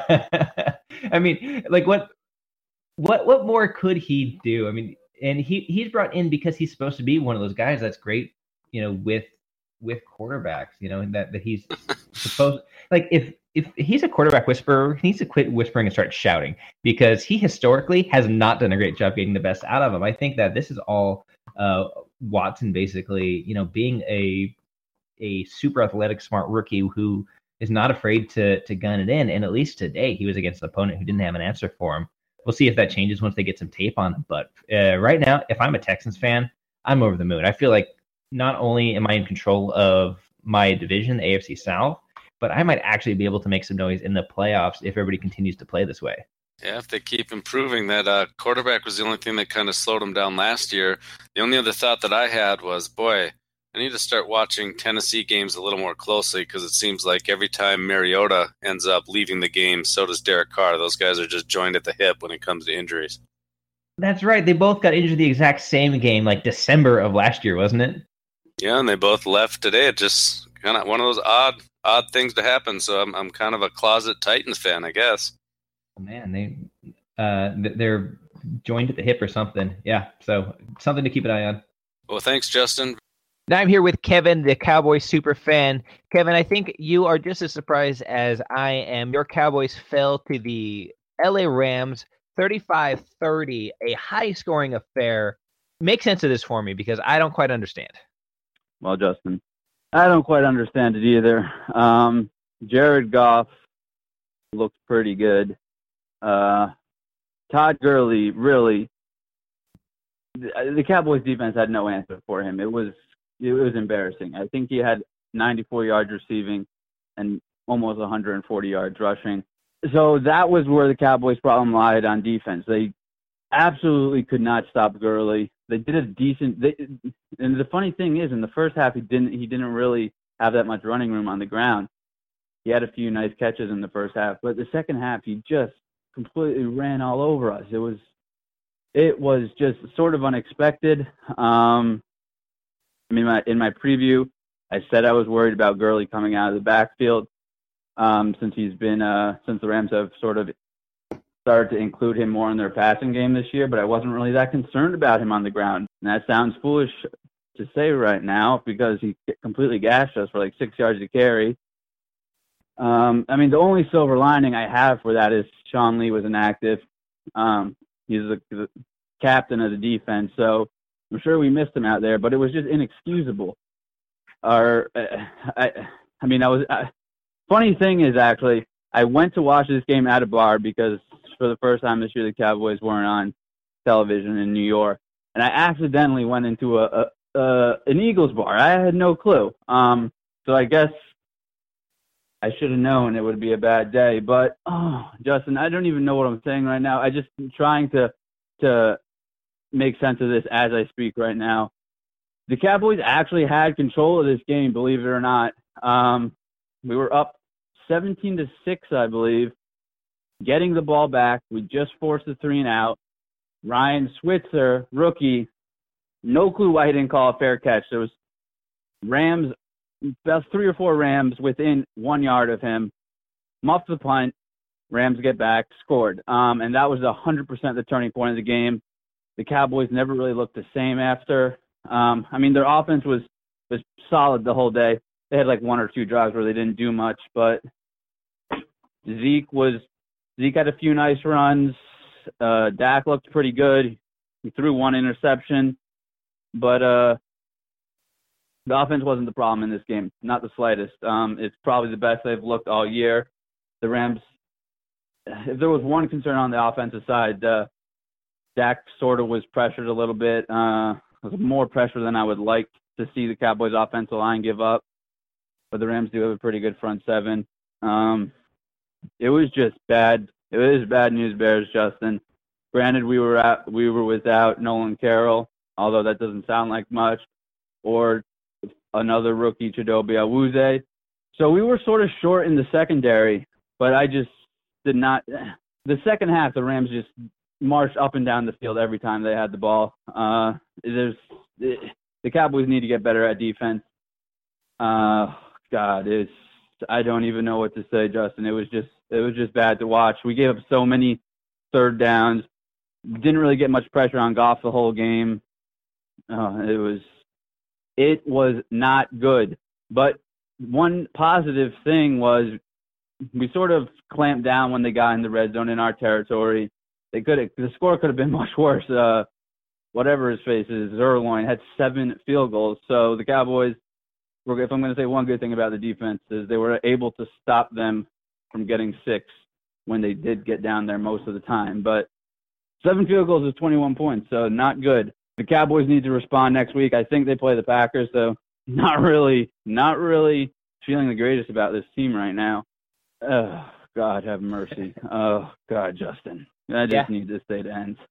I mean, like what what what more could he do? I mean, and he, he's brought in because he's supposed to be one of those guys that's great, you know, with with quarterbacks, you know, and that, that he's supposed like if if he's a quarterback whisperer, he needs to quit whispering and start shouting because he historically has not done a great job getting the best out of him. I think that this is all uh, Watson basically, you know, being a a super athletic, smart rookie who is not afraid to to gun it in. And at least today, he was against an opponent who didn't have an answer for him. We'll see if that changes once they get some tape on him. But uh, right now, if I'm a Texans fan, I'm over the moon. I feel like not only am I in control of my division, the A F C South, but I might actually be able to make some noise in the playoffs if everybody continues to play this way. Yeah, if they keep improving, that uh, quarterback was the only thing that kind of slowed them down last year. The only other thought that I had was, boy, I need to start watching Tennessee games a little more closely because it seems like every time Mariota ends up leaving the game, so does Derek Carr. Those guys are just joined at the hip when it comes to injuries. That's right. They both got injured the exact same game, like December of last year, wasn't it? Yeah, and they both left today. It just kind of one of those odd, odd things to happen. So I'm, I'm kind of a closet Titans fan, I guess. Oh, man, they, uh, they're joined at the hip or something. Yeah, so something to keep an eye on. Well, thanks, Justin. Now I'm here with Kevin, the Cowboys super fan. Kevin, I think you are just as surprised as I am. Your Cowboys fell to the L A Rams thirty-five thirty, a high-scoring affair. Make sense of this for me because I don't quite understand. Well, Justin, I don't quite understand it either. Um, Jared Goff looked pretty good. Uh, Todd Gurley, really, the, the Cowboys defense had no answer for him. It was It was embarrassing. I think he had ninety-four yards receiving and almost one hundred forty yards rushing. So that was where the Cowboys' problem lied on defense. They absolutely could not stop Gurley. They did a decent. They, and the funny thing is, in the first half, he didn't. He didn't really have that much running room on the ground. He had a few nice catches in the first half, but the second half, he just completely ran all over us. It was, it was just sort of unexpected. Um, I mean, my, in my preview, I said I was worried about Gurley coming out of the backfield um, since he's been uh, since the Rams have sort of started to include him more in their passing game this year, but I wasn't really that concerned about him on the ground. And that sounds foolish to say right now because he completely gashed us for like six yards to carry. Um, I mean, the only silver lining I have for that is Sean Lee was inactive. Um, he's the, the captain of the defense, so I'm sure we missed him out there, but it was just inexcusable. Our, uh, I, I mean, I was. Uh, funny thing is, actually, I went to watch this game at a bar because for the first time this year, the Cowboys weren't on television in New York, and I accidentally went into a, a, a an Eagles bar. I had no clue. Um, so I guess I should have known it would be a bad day. But oh, Justin, I don't even know what I'm saying right now. I just am trying to to make sense of this as I speak right now. The Cowboys actually had control of this game, believe it or not. Um, we were up seventeen to six, I believe, getting the ball back. We just forced the three and out. Ryan Switzer, rookie, no clue why he didn't call a fair catch. There was Rams, about three or four Rams within one yard of him. Muffed the punt. Rams get back, scored. Um, and that was one hundred percent the turning point of the game. The Cowboys never really looked the same after. Um, I mean, their offense was, was solid the whole day. They had like one or two drives where they didn't do much, but Zeke was Zeke had a few nice runs. Uh, Dak looked pretty good. He threw one interception, but uh, the offense wasn't the problem in this game, not the slightest. Um, it's probably the best they've looked all year. The Rams, if there was one concern on the offensive side, uh, Dak sort of was pressured a little bit. Uh, it was more pressure than I would like to see the Cowboys' offensive line give up. But the Rams do have a pretty good front seven. Um, it was just bad. It was bad news bears, Justin. Granted, we were at, we were without Nolan Carroll, although that doesn't sound like much, or another rookie, Chidobe Awuzie. So we were sort of short in the secondary, but I just did not. The second half, the Rams just marched up and down the field every time they had the ball. Uh, there's the Cowboys need to get better at defense. Uh, God, it's I don't even know what to say, Justin. It was just it was just bad to watch. We gave up so many third downs. Didn't really get much pressure on Goff the whole game. Uh, it was it was not good. But one positive thing was we sort of clamped down when they got in the red zone in our territory. They could have, the score could have been much worse. Uh, whatever his face is, Zerloin had seven field goals. So the Cowboys, if I'm going to say one good thing about the defense, is they were able to stop them from getting six when they did get down there most of the time. But seven field goals is twenty-one points, so not good. The Cowboys need to respond next week. I think they play the Packers, so not really, not really feeling the greatest about this team right now. Oh, God have mercy. Oh, God, Justin. I just yeah. need this day to end.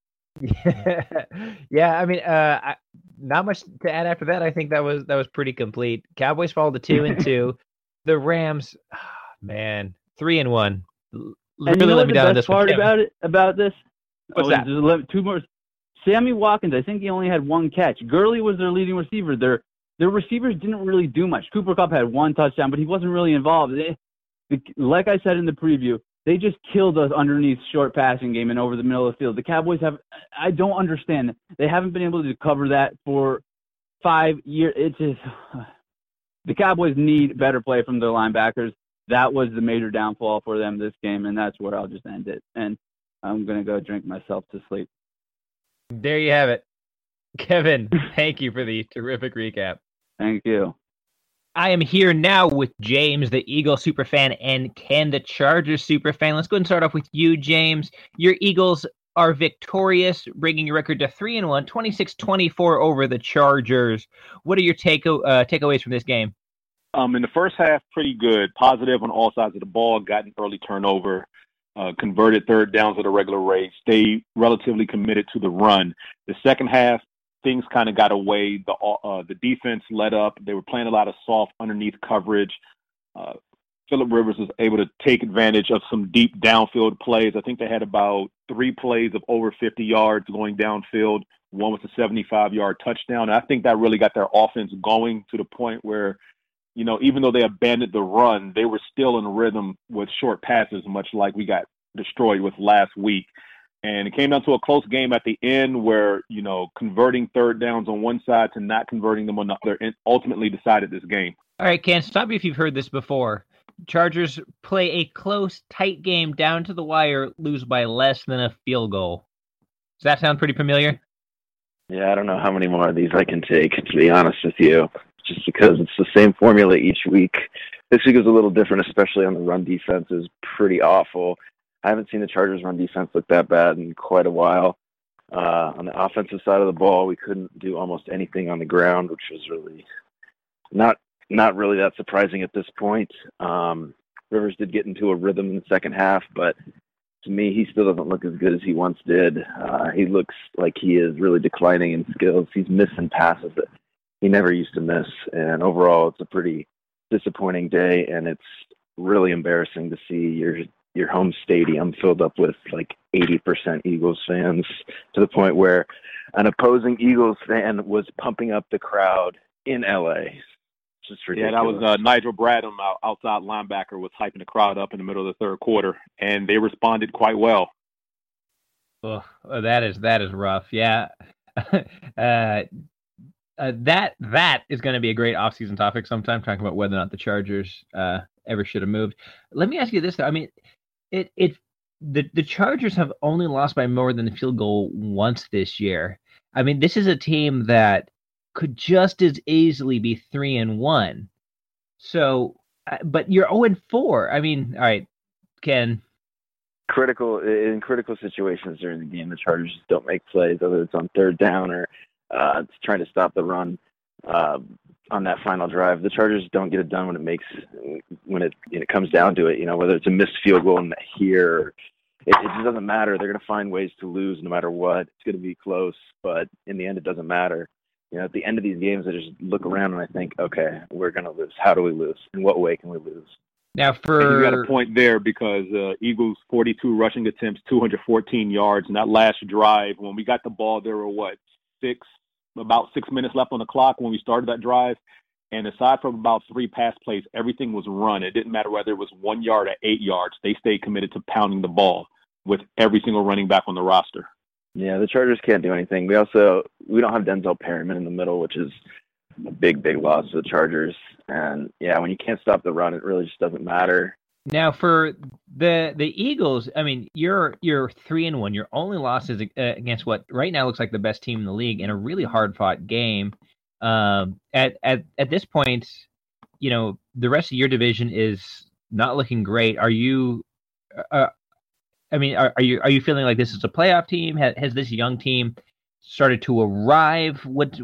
yeah, I mean, uh, I, not much to add after that. I think that was that was pretty complete. Cowboys fall to two and two. The Rams, oh, man, three and one. And really you know let what me the down best this part one. about it about this? What's oh, that? There's two more. Sammy Watkins, I think he only had one catch. Gurley was their leading receiver. Their their receivers didn't really do much. Cooper Kupp had one touchdown, but he wasn't really involved. They, like I said in the preview, they just killed us underneath short passing game and over the middle of the field. The Cowboys have – I don't understand. They haven't been able to cover that for five years. It's just – the Cowboys need better play from their linebackers. That was the major downfall for them this game, and that's where I'll just end it. And I'm going to go drink myself to sleep. There you have it. Kevin, thank you for the terrific recap. Thank you. I am here now with James, the Eagles superfan, and Ken, the Chargers superfan. Let's go ahead and start off with you, James. Your Eagles are victorious, bringing your record to three and one, twenty-six twenty-four over the Chargers. What are your take uh, takeaways from this game? Um, in the first half, pretty good. Positive on all sides of the ball. Got an early turnover. Uh, converted third downs at a regular rate. Stayed relatively committed to the run. The second half, things kind of got away. The uh, the defense let up. They were playing a lot of soft underneath coverage. Uh, Phillip Rivers was able to take advantage of some deep downfield plays. I think they had about three plays of over fifty yards going downfield One was a seventy-five-yard touchdown. And I think that really got their offense going to the point where, you know, even though they abandoned the run, they were still in a rhythm with short passes, much like we got destroyed with last week. And it came down to a close game at the end where, you know, converting third downs on one side to not converting them on the other and ultimately decided this game. All right, Ken, stop me if you've heard this before. Chargers play a close, tight game down to the wire, lose by less than a field goal. Does that sound pretty familiar? Yeah, I don't know how many more of these I can take, to be honest with you, just because it's the same formula each week. This week is a little different, especially on the run defense is pretty awful. I haven't seen the Chargers run defense look that bad in quite a while. Uh, on the offensive side of the ball, we couldn't do almost anything on the ground, which was really not not really that surprising at this point. Um, Rivers did get into a rhythm in the second half, but to me, he still doesn't look as good as he once did. Uh, he looks like he is really declining in skills. He's missing passes that he never used to miss. And overall, it's a pretty disappointing day, and it's really embarrassing to see your your home stadium filled up with like eighty percent Eagles fans, to the point where an opposing Eagles fan was pumping up the crowd in L A. It's just ridiculous. Yeah, that was uh, Nigel Bradham, our outside linebacker, was hyping the crowd up in the middle of the third quarter, and they responded quite well. Oh, that is that is rough. Yeah, uh, uh, that that is going to be a great off-season topic sometime, talking about whether or not the Chargers uh, ever should have moved. Let me ask you this, though. I mean, it it the the Chargers have only lost by more than a field goal once this year. I mean, this is a team that could just as easily be three and one. So, but you're zero and four. I mean, all right, Ken. Critical in critical situations during the game, the Chargers just don't make plays, whether it's on third down or uh, it's trying to stop the run uh, on that final drive. The Chargers don't get it done when it makes when it when it comes down to it. You know, whether it's a missed field goal here, it, it just doesn't matter. They're going to find ways to lose no matter what. It's going to be close, but in the end, it doesn't matter. You know, at the end of these games, I just look around and I think, okay, we're going to lose. How do we lose? In what way can we lose? Now, for and you got a point there because uh, Eagles forty-two rushing attempts, two hundred fourteen yards, and that last drive when we got the ball, there were what six, about six minutes left on the clock when we started that drive. And aside from about three pass plays, everything was run. It didn't matter whether it was one yard or eight yards. They stayed committed to pounding the ball with every single running back on the roster. Yeah, the Chargers can't do anything. We also we don't have Denzel Perryman in the middle, which is a big, big loss to the Chargers. And yeah, when you can't stop the run, it really just doesn't matter. Now for the the Eagles, I mean, you're you're three and one. Your only loss is uh, against what right now looks like the best team in the league in a really hard fought game. Um, at at at this point, you know, the rest of your division is not looking great. Are you? Uh, I mean, are, are you are you feeling like this is a playoff team? Has, has this young team started to arrive? What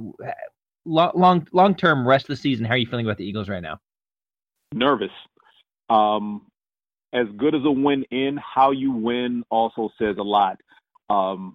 long long term rest of the season? How are you feeling about the Eagles right now? Nervous. Um, as good as a win in, how you win also says a lot. Um,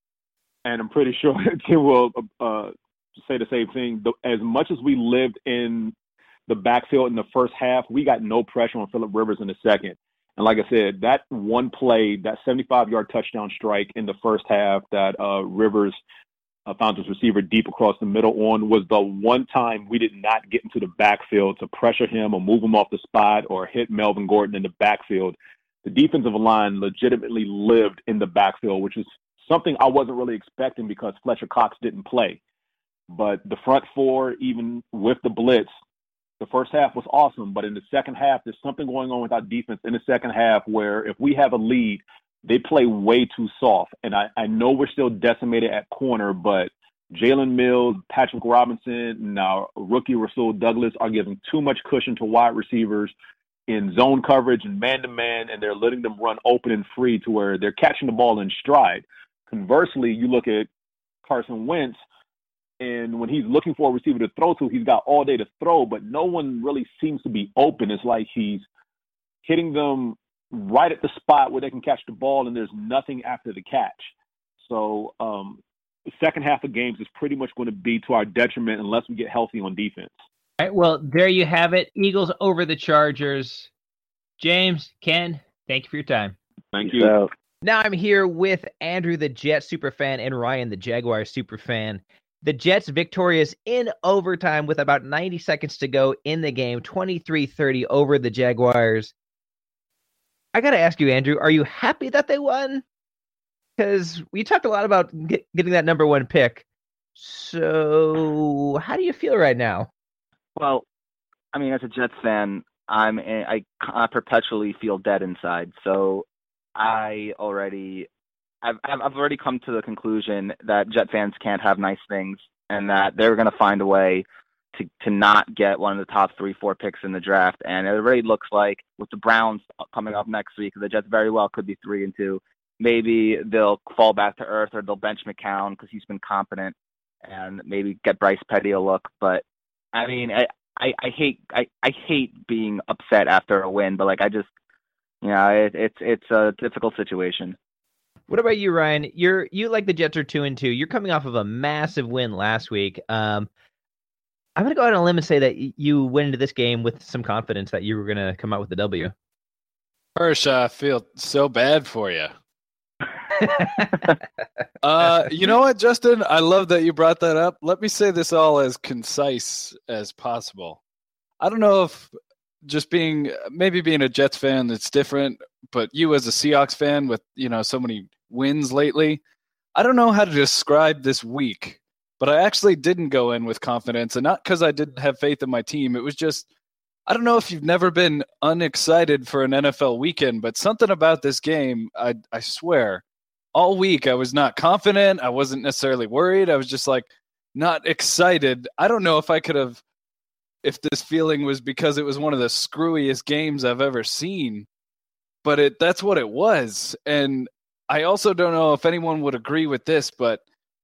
and I'm pretty sure Tim will uh, say the same thing. As much as we lived in the backfield in the first half, we got no pressure on Phillip Rivers in the second. And like I said, that one play, that seventy-five-yard touchdown strike in the first half that uh, Rivers uh, found his receiver deep across the middle on was the one time we did not get into the backfield to pressure him or move him off the spot or hit Melvin Gordon in the backfield. The defensive line legitimately lived in the backfield, which is something I wasn't really expecting because Fletcher Cox didn't play. But the front four, even with the blitz, the first half was awesome, but in the second half, there's something going on with our defense in the second half where if we have a lead, they play way too soft. And I, I know we're still decimated at corner, but Jalen Mills, Patrick Robinson, and our rookie Rasul Douglas are giving too much cushion to wide receivers in zone coverage and man-to-man, and they're letting them run open and free to where they're catching the ball in stride. Conversely, you look at Carson Wentz, and when he's looking for a receiver to throw to, he's got all day to throw, but no one really seems to be open. It's like he's hitting them right at the spot where they can catch the ball, and there's nothing after the catch. So um, the second half of games is pretty much going to be to our detriment unless we get healthy on defense. All right, well, there you have it. Eagles over the Chargers. James, Ken, thank you for your time. Thank you. Now I'm here with Andrew, the Jets superfan, and Ryan, the Jaguars superfan. The Jets victorious in overtime with about ninety seconds to go in the game, twenty-three thirty over the Jaguars. I got to ask you, Andrew, are you happy that they won? Because we talked a lot about get, getting that number one pick. So how do you feel right now? Well, I mean, as a Jets fan, I'm I, I perpetually feel dead inside. So I already, I've I've already come to the conclusion that Jet fans can't have nice things, and that they're going to find a way to to not get one of the top three, four picks in the draft. And it already looks like with the Browns coming up next week, the Jets very well could be three and two. Maybe they'll fall back to earth, or they'll bench McCown because he's been competent, and maybe get Bryce Petty a look. But I mean, I I, I hate I, I hate being upset after a win, but like I just. Yeah, it, it's it's a difficult situation. What about you, Ryan? You're you like the Jets are two and two. You're coming off of a massive win last week. Um, I'm gonna go out on a limb and say that you went into this game with some confidence that you were gonna come out with the W. Hirsch, I feel so bad for you. uh, you know what, Justin? I love that you brought that up. Let me say this all as concise as possible. I don't know if. Just being maybe being a Jets fan that's different, but you as a Seahawks fan with, you know, so many wins lately, I don't know how to describe this week, but I actually didn't go in with confidence, and not because I didn't have faith in my team. It was just, I don't know if you've never been unexcited for an N F L weekend, but something about this game, I I swear, all week I was not confident. I wasn't necessarily worried. I was just like not excited. I don't know if I could have if this feeling was because it was one of the screwiest games I've ever seen, but it that's what it was. And I also don't know if anyone would agree with this, but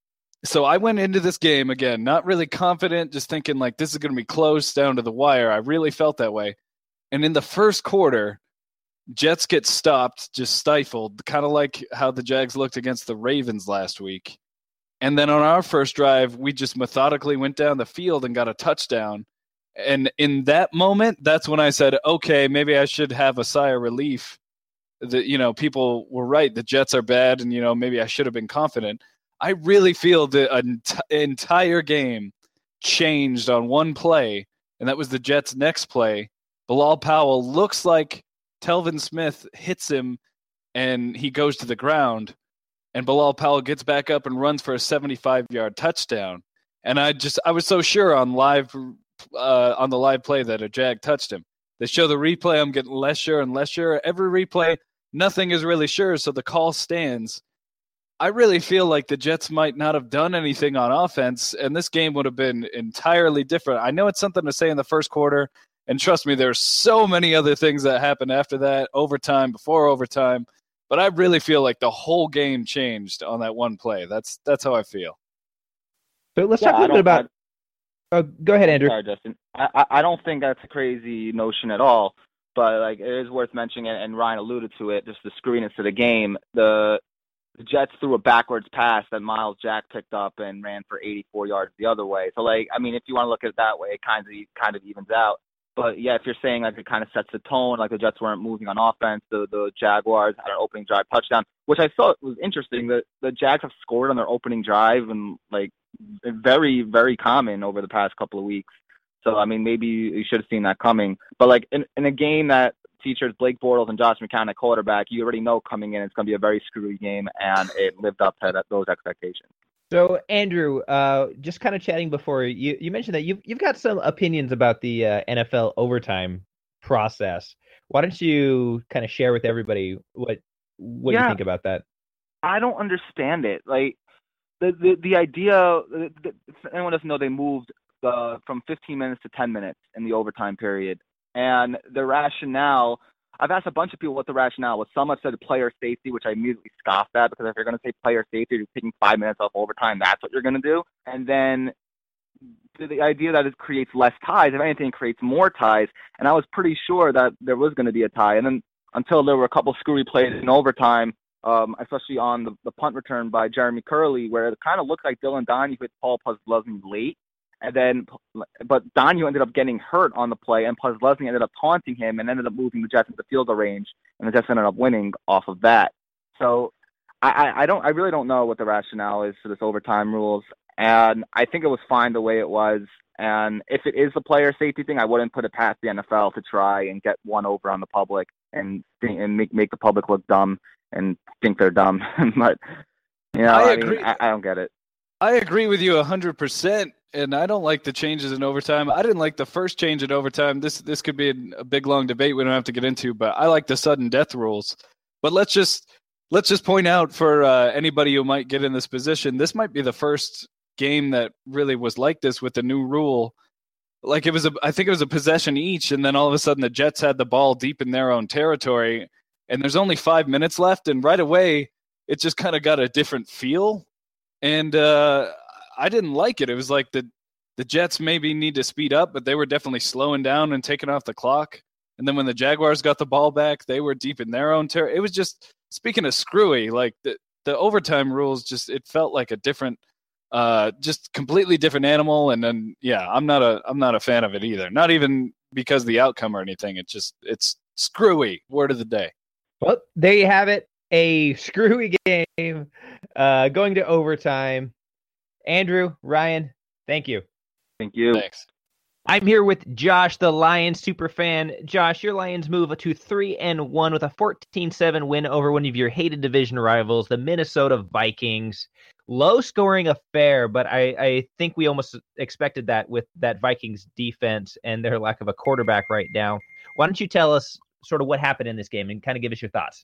so I went into this game again, not really confident, just thinking like this is going to be close down to the wire. I really felt that way. And in the first quarter, Jets get stopped, just stifled, kind of like how the Jags looked against the Ravens last week. And then on our first drive, we just methodically went down the field and got a touchdown. And in that moment, that's when I said, okay, maybe I should have a sigh of relief that, you know, people were right. The Jets are bad. And, you know, maybe I should have been confident. I really feel the ent- entire game changed on one play. And that was the Jets' next play. Bilal Powell looks like Telvin Smith hits him and he goes to the ground. And Bilal Powell gets back up and runs for a seventy-five yard touchdown. And I just, I was so sure on live Uh, on the live play that a Jag touched him. They show the replay, I'm getting less sure and less sure. Every replay, nothing is really sure, so the call stands. I really feel like the Jets might not have done anything on offense, and this game would have been entirely different. I know it's something to say in the first quarter, and trust me, there's so many other things that happened after that, overtime, before overtime, but I really feel like the whole game changed on that one play. That's that's how I feel. So let's yeah, talk a little bit about Oh, go ahead, Andrew. Sorry, Justin. I, I don't think that's a crazy notion at all, but like it is worth mentioning, and Ryan alluded to it, just the screwiness of the game. The, the Jets threw a backwards pass that Miles Jack picked up and ran for eighty-four yards the other way. So, like, I mean, if you want to look at it that way, it kind of kind of evens out. But yeah, if you're saying like it kind of sets the tone, like the Jets weren't moving on offense, the the Jaguars had an opening drive touchdown, which I thought was interesting. The the Jags have scored on their opening drive and like very very common over the past couple of weeks. So I mean, maybe you should have seen that coming. But like in in a game that features Blake Bortles and Josh McCown at quarterback, you already know coming in it's going to be a very screwy game, and it lived up to that, those expectations. So, Andrew, uh, just kind of chatting before, you, you mentioned that you've, you've got some opinions about the uh, N F L overtime process. Why don't you kind of share with everybody what what yeah, you think about that? I don't understand it. Like, the, the, the idea, the, the, anyone doesn't know, they moved uh, from fifteen minutes to ten minutes in the overtime period. And the rationale, I've asked a bunch of people what the rationale was. Some have said player safety, which I immediately scoffed at, because if you're going to say player safety, you're taking five minutes off overtime, that's what you're going to do. And then the, the idea that it creates less ties, if anything, it creates more ties. And I was pretty sure that there was going to be a tie. And then until there were a couple screwy plays in overtime, um, especially on the, the punt return by Jeremy Curley, where it kind of looked like Dylan Donahue hit Paul Posluszny late. And then, but Donahue ended up getting hurt on the play, and Posluszny ended up taunting him and ended up moving the Jets into field goal range, and the Jets ended up winning off of that. So I, I, I don't I really don't know what the rationale is for this overtime rules, and I think it was fine the way it was. And if it is a player safety thing, I wouldn't put it past the N F L to try and get one over on the public and and make make the public look dumb and think they're dumb. But you know, I I, agree. mean, I, I don't get it. I agree with you one hundred percent, and I don't like the changes in overtime. I didn't like the first change in overtime. This this could be a big, long debate we don't have to get into, but I like the sudden death rules. But let's just let's just point out for uh, anybody who might get in this position, this might be the first game that really was like this with the new rule. Like it was a, I think it was a possession each, and then all of a sudden the Jets had the ball deep in their own territory, and there's only five minutes left, and right away it just kind of got a different feel. And uh, I didn't like it. It was like the the Jets maybe need to speed up, but they were definitely slowing down and taking off the clock. And then when the Jaguars got the ball back, they were deep in their own territory. It was just, speaking of screwy, like the, the overtime rules, just it felt like a different, uh, just completely different animal. And then, yeah, I'm not a I'm not a fan of it either. Not even because of the outcome or anything. It's just, it's screwy. Word of the day. Well, there you have it. A screwy game uh, going to overtime. Andrew, Ryan, thank you. Thank you. Thanks. I'm here with Josh, the Lions superfan. Josh, your Lions move to three and one with a fourteen seven win over one of your hated division rivals, the Minnesota Vikings. Low scoring affair, but I, I think we almost expected that with that Vikings defense and their lack of a quarterback right now. Why don't you tell us sort of what happened in this game and kind of give us your thoughts?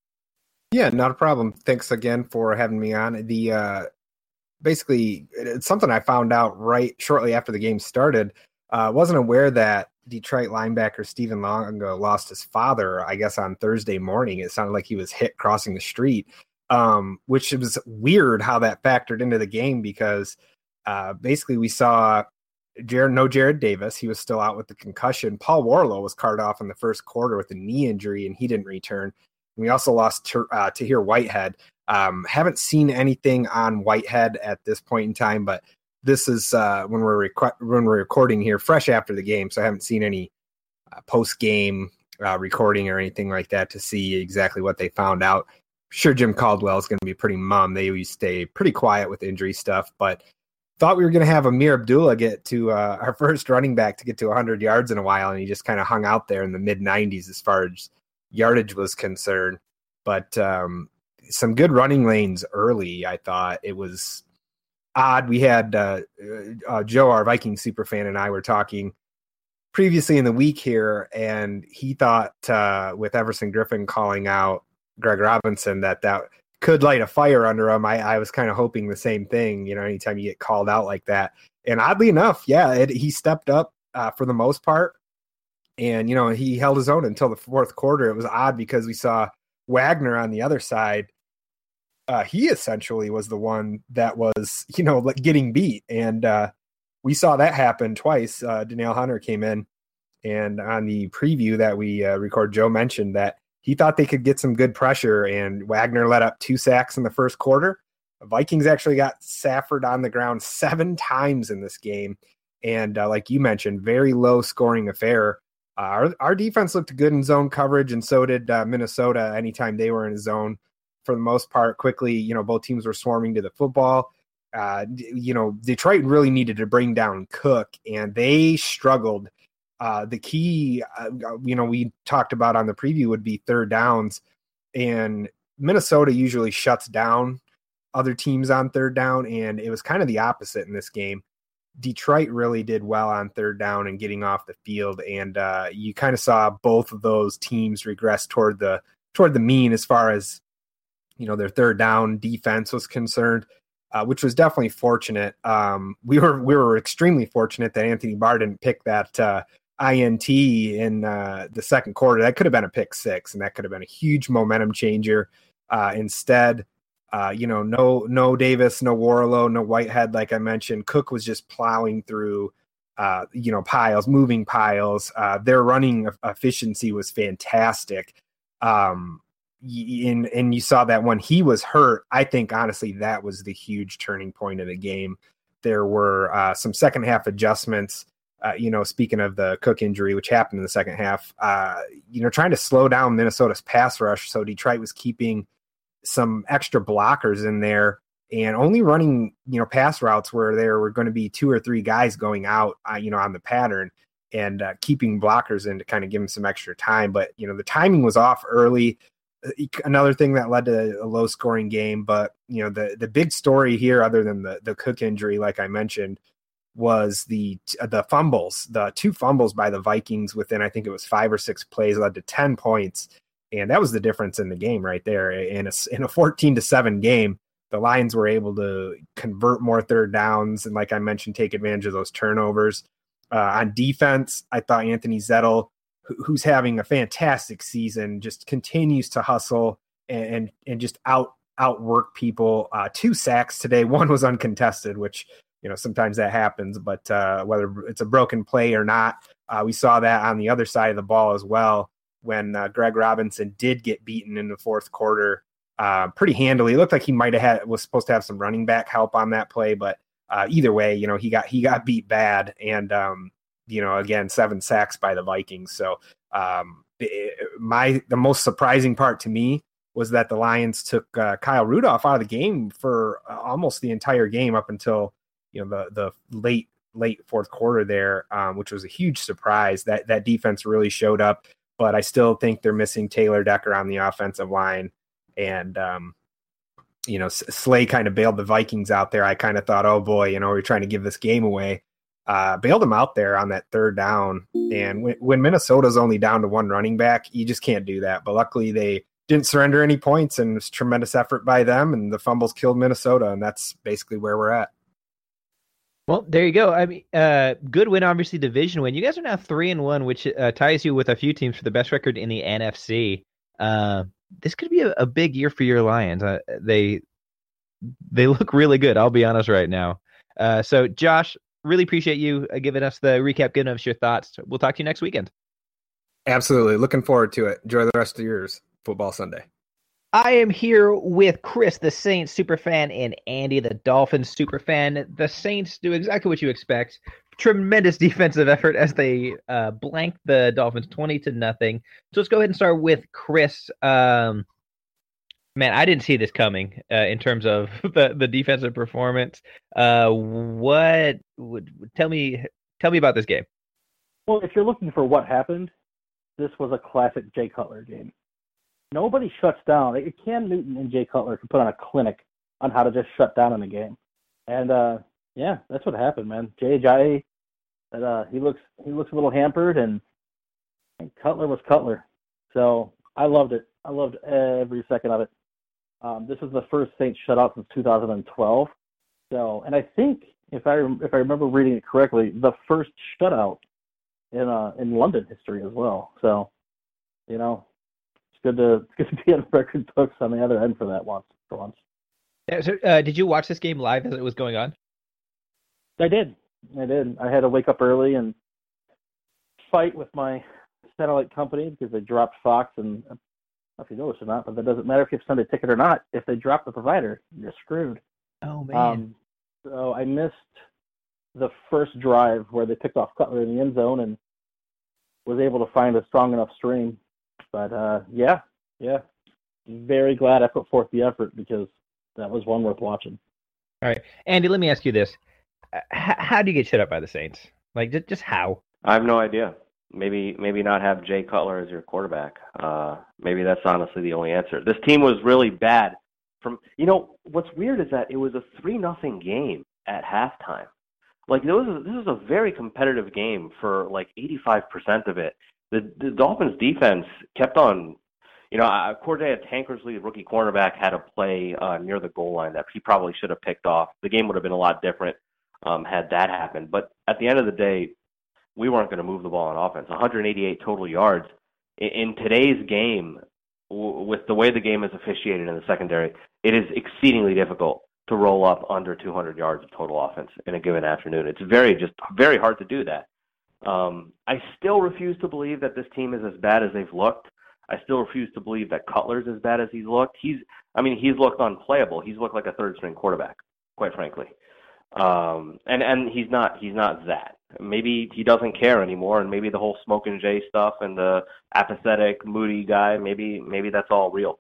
Yeah, not a problem. Thanks again for having me on. The uh, basically, it's something I found out right shortly after the game started. I uh, wasn't aware that Detroit linebacker Stephen Longo lost his father, I guess, on Thursday morning. It sounded like he was hit crossing the street, um, which was weird how that factored into the game because uh, basically we saw Jared, no Jared Davis. He was still out with the concussion. Paul Warlow was carted off in the first quarter with a knee injury, and he didn't return. We also lost to, uh, Tahir Whitehead. Um, haven't seen anything on Whitehead at this point in time, but this is uh, when we're rec- when we're recording here, fresh after the game, so I haven't seen any uh, post-game uh, recording or anything like that to see exactly what they found out. I'm sure Jim Caldwell is going to be pretty mum. They always stay pretty quiet with injury stuff, but thought we were going to have Amir Abdullah get to uh, our first running back to get to one hundred yards in a while, and he just kind of hung out there in the mid nineties as far as yardage was concerned. But um, some good running lanes early. I thought it was odd. We had uh, uh, Joe, our Viking superfan, and I were talking previously in the week here, and he thought uh, with Everson Griffin calling out Greg Robinson that that could light a fire under him. I, I was kind of hoping the same thing, you know, anytime you get called out like that. And oddly enough, yeah, it, he stepped up uh, for the most part. And, you know, he held his own until the fourth quarter. It was odd because we saw Wagner on the other side. Uh, he essentially was the one that was, you know, getting beat. And uh, we saw that happen twice. Uh, Danielle Hunter came in, and on the preview that we uh, record, Joe mentioned that he thought they could get some good pressure, and Wagner let up two sacks in the first quarter. The Vikings actually got Safford on the ground seven times in this game. And uh, like you mentioned, very low scoring affair. Uh, our, our defense looked good in zone coverage, and so did uh, Minnesota anytime they were in a zone. For the most part, quickly, you know, both teams were swarming to the football. Uh, you know, Detroit really needed to bring down Cook, and they struggled. Uh, the key, uh, you know, we talked about on the preview would be third downs, and Minnesota usually shuts down other teams on third down, and it was kind of the opposite in this game. Detroit really did well on third down and getting off the field, and uh, you kind of saw both of those teams regress toward the toward the mean as far as, you know, their third down defense was concerned, uh, which was definitely fortunate. Um, we were we were extremely fortunate that Anthony Barr didn't pick that uh, I N T in uh, the second quarter. That could have been a pick six, and that could have been a huge momentum changer. Uh, instead, uh, you know, no no Davis, no Warlow, no Whitehead, like I mentioned. Cook was just plowing through, uh, you know, piles, moving piles. Uh, their running efficiency was fantastic. Um, and, and you saw that when he was hurt, I think, honestly, that was the huge turning point of the game. There were uh, some second half adjustments. Uh, you know, speaking of the Cook injury, which happened in the second half, uh, you know, trying to slow down Minnesota's pass rush. So Detroit was keeping some extra blockers in there and only running, you know, pass routes where there were going to be two or three guys going out, uh, you know, on the pattern and uh, keeping blockers in to kind of give them some extra time. But, you know, the timing was off early. Another thing that led to a low scoring game. But, you know, the, the big story here, other than the, the Cook injury, like I mentioned, was the the fumbles. The two fumbles by the Vikings within, I think it was five or six plays, led to ten points. And that was the difference in the game right there. In a, in a fourteen to seven game, the Lions were able to convert more third downs and, like I mentioned, take advantage of those turnovers. Uh, on defense, I thought Anthony Zettel, who, who's having a fantastic season, just continues to hustle and and, and just out outwork people. Uh, two sacks today. One was uncontested, which, you know, sometimes that happens, but uh, whether it's a broken play or not, uh, we saw that on the other side of the ball as well when uh, Greg Robinson did get beaten in the fourth quarter uh, pretty handily. It looked like he might have had was supposed to have some running back help on that play, but uh, either way, you know, he got he got beat bad, and um, you know, again, seven sacks by the Vikings. So um, it, my the most surprising part to me was that the Lions took uh, Kyle Rudolph out of the game for uh, almost the entire game up until, you know, the the late late fourth quarter there, um, which was a huge surprise. That that defense really showed up, but I still think they're missing Taylor Decker on the offensive line, and um, you know, Slay kind of bailed the Vikings out there. I kind of thought, oh boy, you know, we're trying to give this game away. Uh, bailed them out there on that third down, and when, when Minnesota's only down to one running back, you just can't do that. But luckily, they didn't surrender any points, and it was tremendous effort by them, and the fumbles killed Minnesota, and that's basically where we're at. Well, there you go. I mean, uh, good win, obviously division win. You guys are now three and one, which uh, ties you with a few teams for the best record in the N F C. Uh, this could be a, a big year for your Lions. Uh, they they look really good. I'll be honest right now. Uh, so, Josh, really appreciate you uh, giving us the recap, giving us your thoughts. We'll talk to you next weekend. Absolutely, looking forward to it. Enjoy the rest of yours football Sunday. I am here with Chris, the Saints superfan, and Andy, the Dolphins superfan. The Saints do exactly what you expect. Tremendous defensive effort as they uh, blanked the Dolphins twenty to nothing. So let's go ahead and start with Chris. Um, man, I didn't see this coming uh, in terms of the, the defensive performance. Uh, what would tell me tell me about this game? Well, if you're looking for what happened, this was a classic Jay Cutler game. Nobody shuts down. Cam Newton and Jay Cutler can put on a clinic on how to just shut down in a game. And, uh, yeah, that's what happened, man. Jay Ajayi, uh, he looks he looks a little hampered, and, and Cutler was Cutler. So I loved it. I loved every second of it. Um, this was the first Saints shutout since two thousand twelve. So, and I think, if I if I remember reading it correctly, the first shutout in uh, in London history as well. So, you know, Good to good to be on record books on the other end for that once for once. Yeah, so, uh, did you watch this game live as it was going on? I did. I did. I had to wake up early and fight with my satellite company because they dropped Fox, and I don't know if you noticed or not, but that doesn't matter if you have Sunday ticket or not. If they drop the provider, you're screwed. Oh man. Um, so I missed the first drive where they picked off Cutler in the end zone and was able to find a strong enough stream. But, uh, yeah, yeah, very glad I put forth the effort because that was one worth watching. All right. Andy, let me ask you this. H- how do you get shut up by the Saints? Like, just, just how? I have no idea. Maybe maybe not have Jay Cutler as your quarterback. Uh, maybe that's honestly the only answer. This team was really bad. From You know, what's weird is that it was a three nothing game at halftime. Like, this was, this was a very competitive game for, like, eighty-five percent of it. The, the Dolphins' defense kept on, you know, uh, Corday Tankersley, the rookie cornerback, had a play uh, near the goal line that he probably should have picked off. The game would have been a lot different um, had that happened. But at the end of the day, we weren't going to move the ball on offense. one hundred eighty-eight total yards. In, in today's game, w- with the way the game is officiated in the secondary, it is exceedingly difficult to roll up under two hundred yards of total offense in a given afternoon. It's very, just very hard to do that. Um, I still refuse to believe that this team is as bad as they've looked. I still refuse to believe that Cutler's as bad as he's looked. He's, I mean, he's looked unplayable. He's looked like a third-string quarterback, quite frankly. Um, and and he's not he's not that. Maybe he doesn't care anymore, and maybe the whole Smoke and Jay stuff and the apathetic, moody guy, maybe maybe that's all real.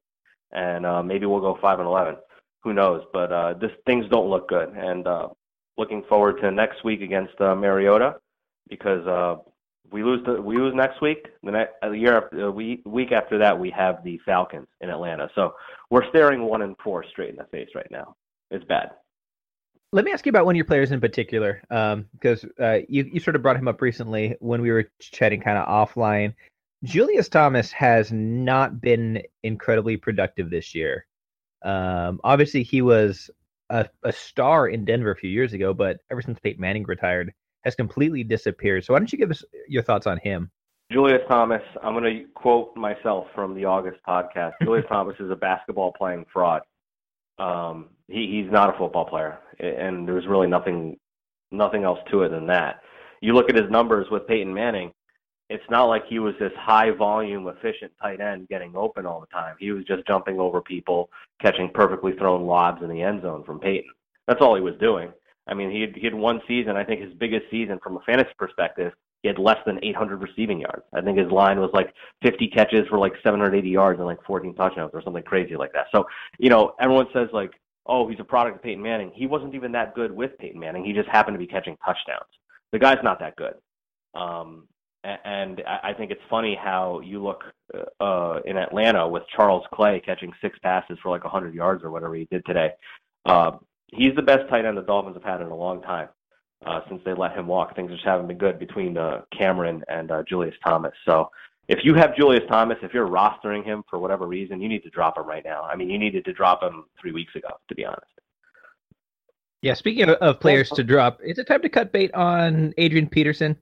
and uh, maybe we'll go five and eleven. Who knows? But uh, this things don't look good, and uh, looking forward to next week against uh, Mariota, because uh, we lose the, we lose next week. The next the year after, the week, week after that, we have the Falcons in Atlanta. So we're staring one and four straight in the face right now. It's bad. Let me ask you about one of your players in particular, um, because uh, you, you sort of brought him up recently when we were chatting kind of offline. Julius Thomas has not been incredibly productive this year. Um, obviously, he was a, a star in Denver a few years ago, but ever since Peyton Manning retired, has completely disappeared. So why don't you give us your thoughts on him? Julius Thomas, I'm going to quote myself from the August podcast. Julius Thomas is a basketball-playing fraud. Um, he, he's not a football player, and there's really nothing nothing else to it than that. You look at his numbers with Peyton Manning, it's not like he was this high-volume, efficient tight end getting open all the time. He was just jumping over people, catching perfectly thrown lobs in the end zone from Peyton. That's all he was doing. I mean, he had, he had one season, I think his biggest season from a fantasy perspective, he had less than eight hundred receiving yards. I think his line was like fifty catches for like seven hundred eighty yards and like fourteen touchdowns or something crazy like that. So, you know, everyone says like, oh, he's a product of Peyton Manning. He wasn't even that good with Peyton Manning. He just happened to be catching touchdowns. The guy's not that good. Um, and I think it's funny how you look uh, in Atlanta with Charles Clay catching six passes for like one hundred yards or whatever he did today. Uh, he's the best tight end the Dolphins have had in a long time. Uh, since they let him walk, things just haven't been good between uh, Cameron and uh, Julius Thomas. So if you have Julius Thomas, if you're rostering him for whatever reason, you need to drop him right now. I mean, you needed to drop him three weeks ago, to be honest. Yeah, speaking of, of players to drop, is it time to cut bait on Adrian Peterson?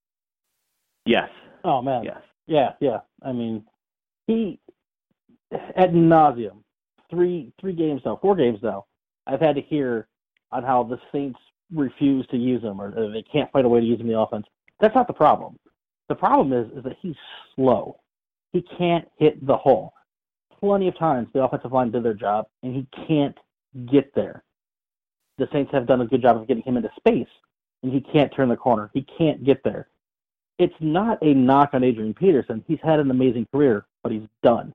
Yes. Oh, man. Yes. Yeah, yeah. I mean, he, ad nauseum, three, three games now, four games now, I've had to hear on how the Saints refuse to use him, or they can't find a way to use him in the offense. That's not the problem. The problem is is that he's slow. He can't hit the hole. Plenty of times the offensive line did their job, and he can't get there. The Saints have done a good job of getting him into space, and he can't turn the corner. He can't get there. It's not a knock on Adrian Peterson. He's had an amazing career, but he's done.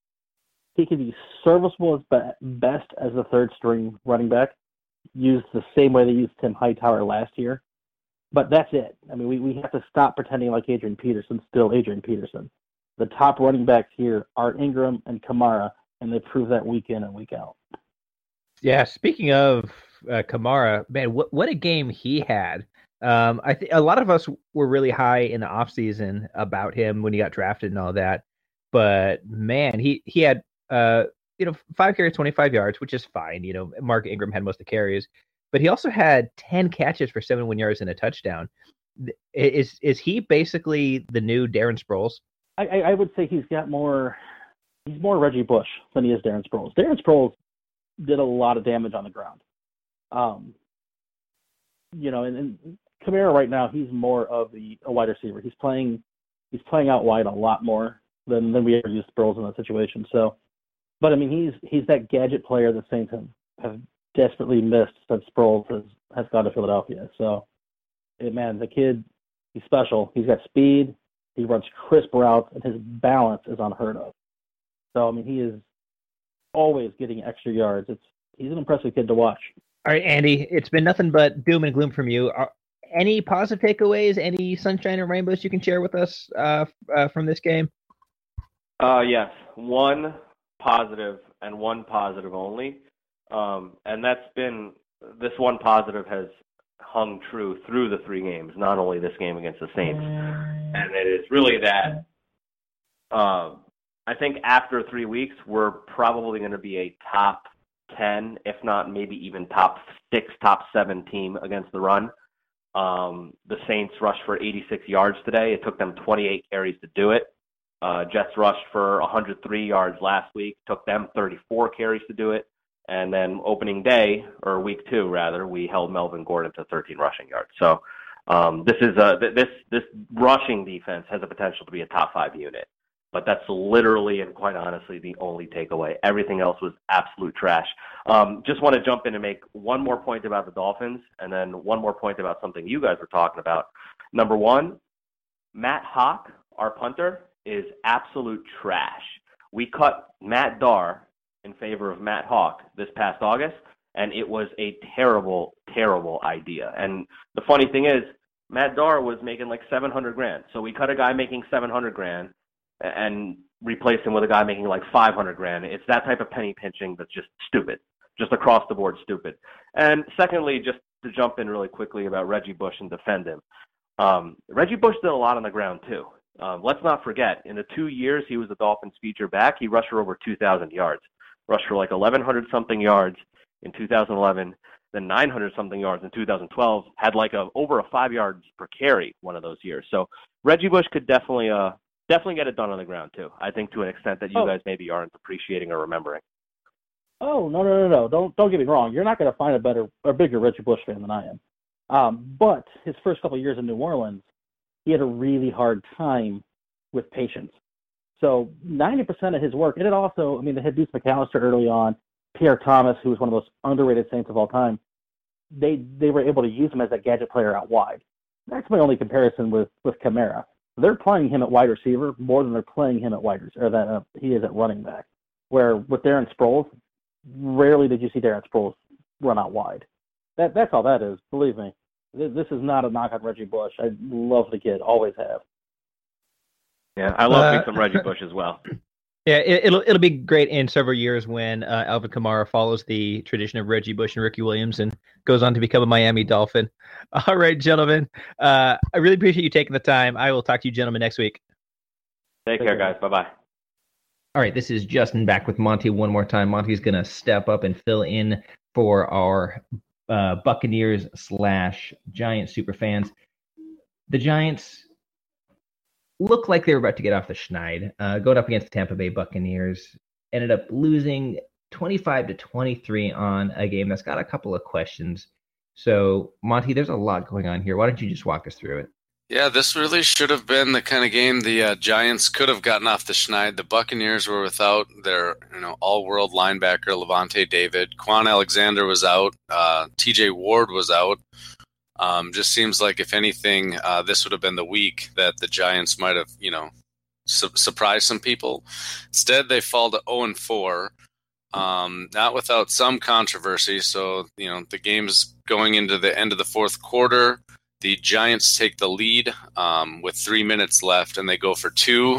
He can be serviceable as best as the third string running back, used the same way they used Tim Hightower last year. But that's it. I mean, we, we have to stop pretending like Adrian Peterson's still Adrian Peterson. The top running backs here are Ingram and Kamara, and they prove that week in and week out. Yeah, speaking of uh, Kamara, man, what, what a game he had. Um, I think a lot of us were really high in the offseason about him when he got drafted and all that. But, man, he, he had uh, – you know, five carries, twenty-five yards, which is fine. You know, Mark Ingram had most of the carries, but he also had ten catches for seventy-one yards and a touchdown. Is is he basically the new Darren Sproles? I, I would say he's got more. He's more Reggie Bush than he is Darren Sproles. Darren Sproles did a lot of damage on the ground. Um, you know, and, and Kamara right now, he's more of the a wide receiver. He's playing, he's playing out wide a lot more than than we ever used Sproles in that situation. So. But, I mean, he's he's that gadget player that Saints have, have desperately missed since Sproles has, has gone to Philadelphia. So, it, man, the kid, he's special. He's got speed. He runs crisp routes, and his balance is unheard of. So, I mean, he is always getting extra yards. It's He's an impressive kid to watch. All right, Andy, it's been nothing but doom and gloom from you. Are, any positive takeaways, any sunshine and rainbows you can share with us uh, uh, from this game? Uh, yes. One positive and one positive only. Um, and that's been, this one positive has hung true through the three games, not only this game against the Saints. And it is really that uh, I think after three weeks, we're probably going to be a top ten, if not maybe even top six, top seven team against the run. Um, the Saints rushed for eighty-six yards today. It took them twenty-eight carries to do it. Uh, Jets rushed for one hundred three yards last week. Took them thirty-four carries to do it. And then opening day, or week two rather, we held Melvin Gordon to thirteen rushing yards. So um, this is a, this this rushing defense has the potential to be a top five unit. But that's literally and quite honestly the only takeaway. Everything else was absolute trash. Um, just want to jump in and make one more point about the Dolphins, and then one more point about something you guys were talking about. Number one, Matt Haack, our punter, is absolute trash. We cut Matt Darr in favor of Matt Hawk this past August, and it was a terrible, terrible idea. And the funny thing is, Matt Dar was making like seven hundred grand. So we cut a guy making seven hundred grand and replaced him with a guy making like five hundred grand. It's that type of penny pinching that's just stupid, just across the board stupid. And secondly, just to jump in really quickly about Reggie Bush and defend him. Um, Reggie Bush did a lot on the ground too. Um, let's not forget, in the two years he was the Dolphins feature back, he rushed for over two thousand yards. Rushed for like eleven hundred something yards in two thousand eleven, then nine hundred something yards in two thousand twelve, had like a over a five yards per carry one of those years. So Reggie Bush could definitely uh definitely get it done on the ground too. I think to an extent that you Oh. guys maybe aren't appreciating or remembering. Oh no no no no! Don't don't get me wrong. You're not going to find a better or bigger Reggie Bush fan than I am. Um, but his first couple of years in New Orleans, he had a really hard time with patience. So ninety percent of his work, and it also, I mean, they had Deuce McAllister early on, Pierre Thomas, who was one of the most underrated Saints of all time. They they were able to use him as a gadget player out wide. That's my only comparison with with Kamara. They're playing him at wide receiver more than they're playing him at wide receiver, or that uh, he is at running back. Where with Darren Sproles, rarely did you see Darren Sproles run out wide. That that's all that is. Believe me, this, this is not a knock on Reggie Bush. I love the kid, always have. Yeah, I love Uh, me some Reggie Bush as well. Yeah, it, it'll it'll be great in several years when uh, Alvin Kamara follows the tradition of Reggie Bush and Ricky Williams and goes on to become a Miami Dolphin. All right, gentlemen, uh, I really appreciate you taking the time. I will talk to you gentlemen next week. Take care, guys. Bye-bye. All right, this is Justin back with Monty one more time. Monty's going to step up and fill in for our uh, Buccaneers slash Giants super fans. The Giants looked like they were about to get off the schneid, uh, going up against the Tampa Bay Buccaneers. Ended up losing twenty-five to twenty-three on a game that's got a couple of questions. So, Monty, there's a lot going on here. Why don't you just walk us through it? Yeah, this really should have been the kind of game the uh, Giants could have gotten off the schneid. The Buccaneers were without their, you know, all-world linebacker Levante David. Quan Alexander was out. Uh, T J Ward was out. Um, just seems like, if anything, uh, this would have been the week that the Giants might have, you know, su- surprised some people. Instead, they fall to oh and four, um, not without some controversy. So, you know, the game's going into the end of the fourth quarter. The Giants take the lead um, with three minutes left, and they go for two.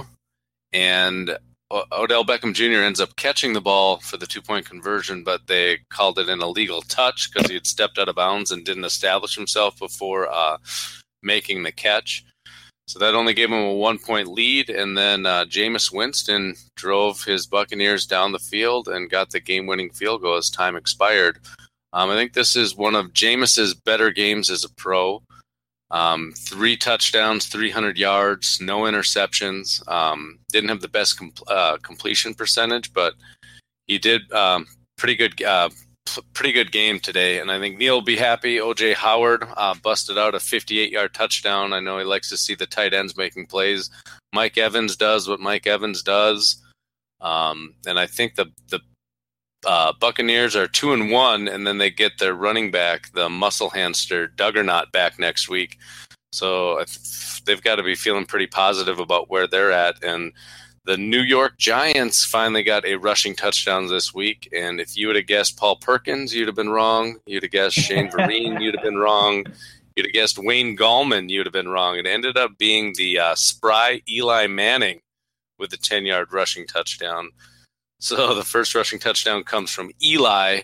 And Odell Beckham Junior ends up catching the ball for the two-point conversion, but they called it an illegal touch because he had stepped out of bounds and didn't establish himself before uh, making the catch. So that only gave him a one-point lead, and then uh, Jameis Winston drove his Buccaneers down the field and got the game-winning field goal as time expired. Um, I think this is one of Jameis's better games as a pro. Um, three touchdowns, three hundred yards, no interceptions. Um, didn't have the best com- uh, completion percentage, but he did um, pretty good, uh, p- pretty good game today. And I think Neil will be happy. O J Howard uh, busted out a fifty-eight yard touchdown. I know he likes to see the tight ends making plays. Mike Evans does what Mike Evans does, um, and I think the the Uh, Buccaneers are two and one, and then they get their running back, the muscle hamster Duggernaut, back next week. So I th- they've got to be feeling pretty positive about where they're at. And the New York Giants finally got a rushing touchdown this week. And if you would have guessed Paul Perkins, you'd have been wrong. You'd have guessed Shane Vereen, you'd have been wrong. You'd have guessed Wayne Gallman, you'd have been wrong. It ended up being the uh, spry Eli Manning with a ten yard rushing touchdown. So the first rushing touchdown comes from Eli.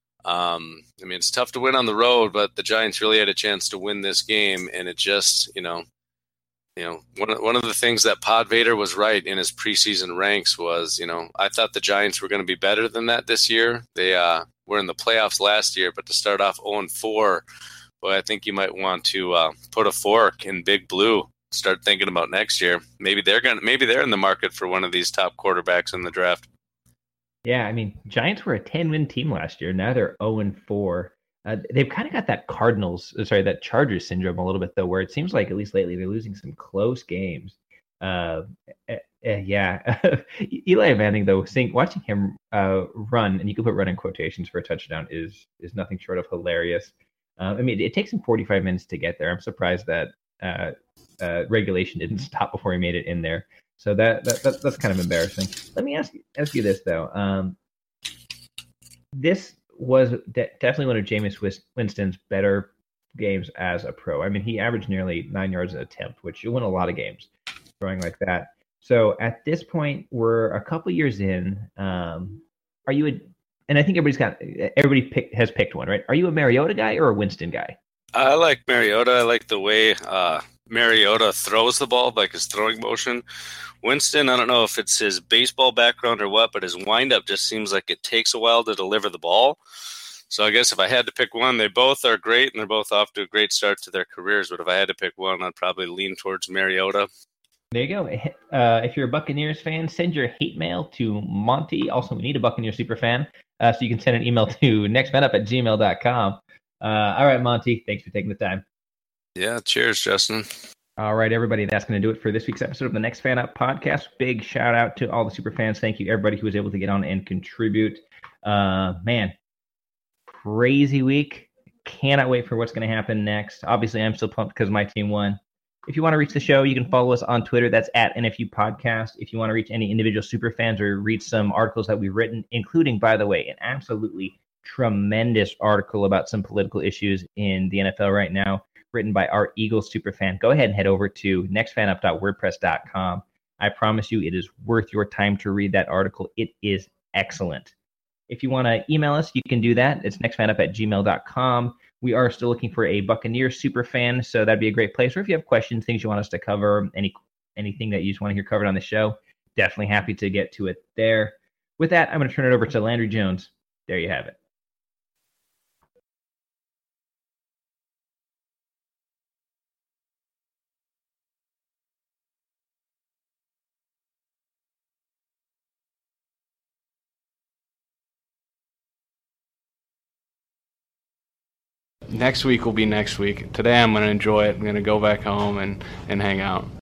Um, I mean, it's tough to win on the road, but the Giants really had a chance to win this game, and it just, you know, you know, one of, one of the things that Pod Vader was right in his preseason ranks was, you know, I thought the Giants were going to be better than that this year. They uh, were in the playoffs last year, but to start off oh and four, boy, I think you might want to uh, put a fork in Big Blue. Start thinking about next year. Maybe they're going. Maybe they're in the market for one of these top quarterbacks in the draft. Yeah, I mean, Giants were a ten-win team last year. Now they're oh and four. Uh, they've kind of got that Cardinals, sorry, that Chargers syndrome a little bit, though, where it seems like, at least lately, they're losing some close games. Uh, uh, yeah. Eli Manning, though, seeing, watching him uh, run, and you can put run in quotations for a touchdown, is is nothing short of hilarious. Uh, I mean, it takes him forty-five minutes to get there. I'm surprised that uh, uh, regulation didn't stop before he made it in there. So that, that, that that's kind of embarrassing. Let me ask you, ask you this though. Um, this was de- definitely one of Jameis Winston's better games as a pro. I mean, he averaged nearly nine yards an attempt, which you win a lot of games throwing like that. So at this point, we're a couple years in. Um, are you a, and I think everybody's got, everybody pick, has picked one, right? Are you a Mariota guy or a Winston guy? I like Mariota. I like the way uh, Mariota throws the ball, like his throwing motion. Winston, I don't know if it's his baseball background or what, but his windup just seems like it takes a while to deliver the ball. So I guess if I had to pick one, they both are great, and they're both off to a great start to their careers. But if I had to pick one, I'd probably lean towards Mariota. There you go. Uh, if you're a Buccaneers fan, send your hate mail to Monty. Also, we need a Buccaneer super fan, uh, so you can send an email to nextfanup at gmail dot com. Uh, all right, Monty, thanks for taking the time. Yeah, cheers, Justin. All right, everybody, that's going to do it for this week's episode of the Next Fan Up podcast. Big shout out to all the super fans. Thank you, everybody who was able to get on and contribute. Uh, man, crazy week. Cannot wait for what's going to happen next. Obviously, I'm still pumped because my team won. If you want to reach the show, you can follow us on Twitter. That's at N F U Podcast. If you want to reach any individual super fans or read some articles that we've written, including, by the way, an absolutely tremendous article about some political issues in the N F L right now, written by our Eagles superfan, go ahead and head over to next fan up dot wordpress dot com. I promise you it is worth your time to read that article. It is excellent. If you want to email us, you can do that. It's nextfanup at gmail dot com. We are still looking for a Buccaneer superfan, so that'd be a great place. Or if you have questions, things you want us to cover, any anything that you just want to hear covered on the show, definitely happy to get to it there. With that, I'm going to turn it over to Landry Jones. There you have it. Next week will be next week. Today I'm going to enjoy it. I'm going to go back home and, and hang out.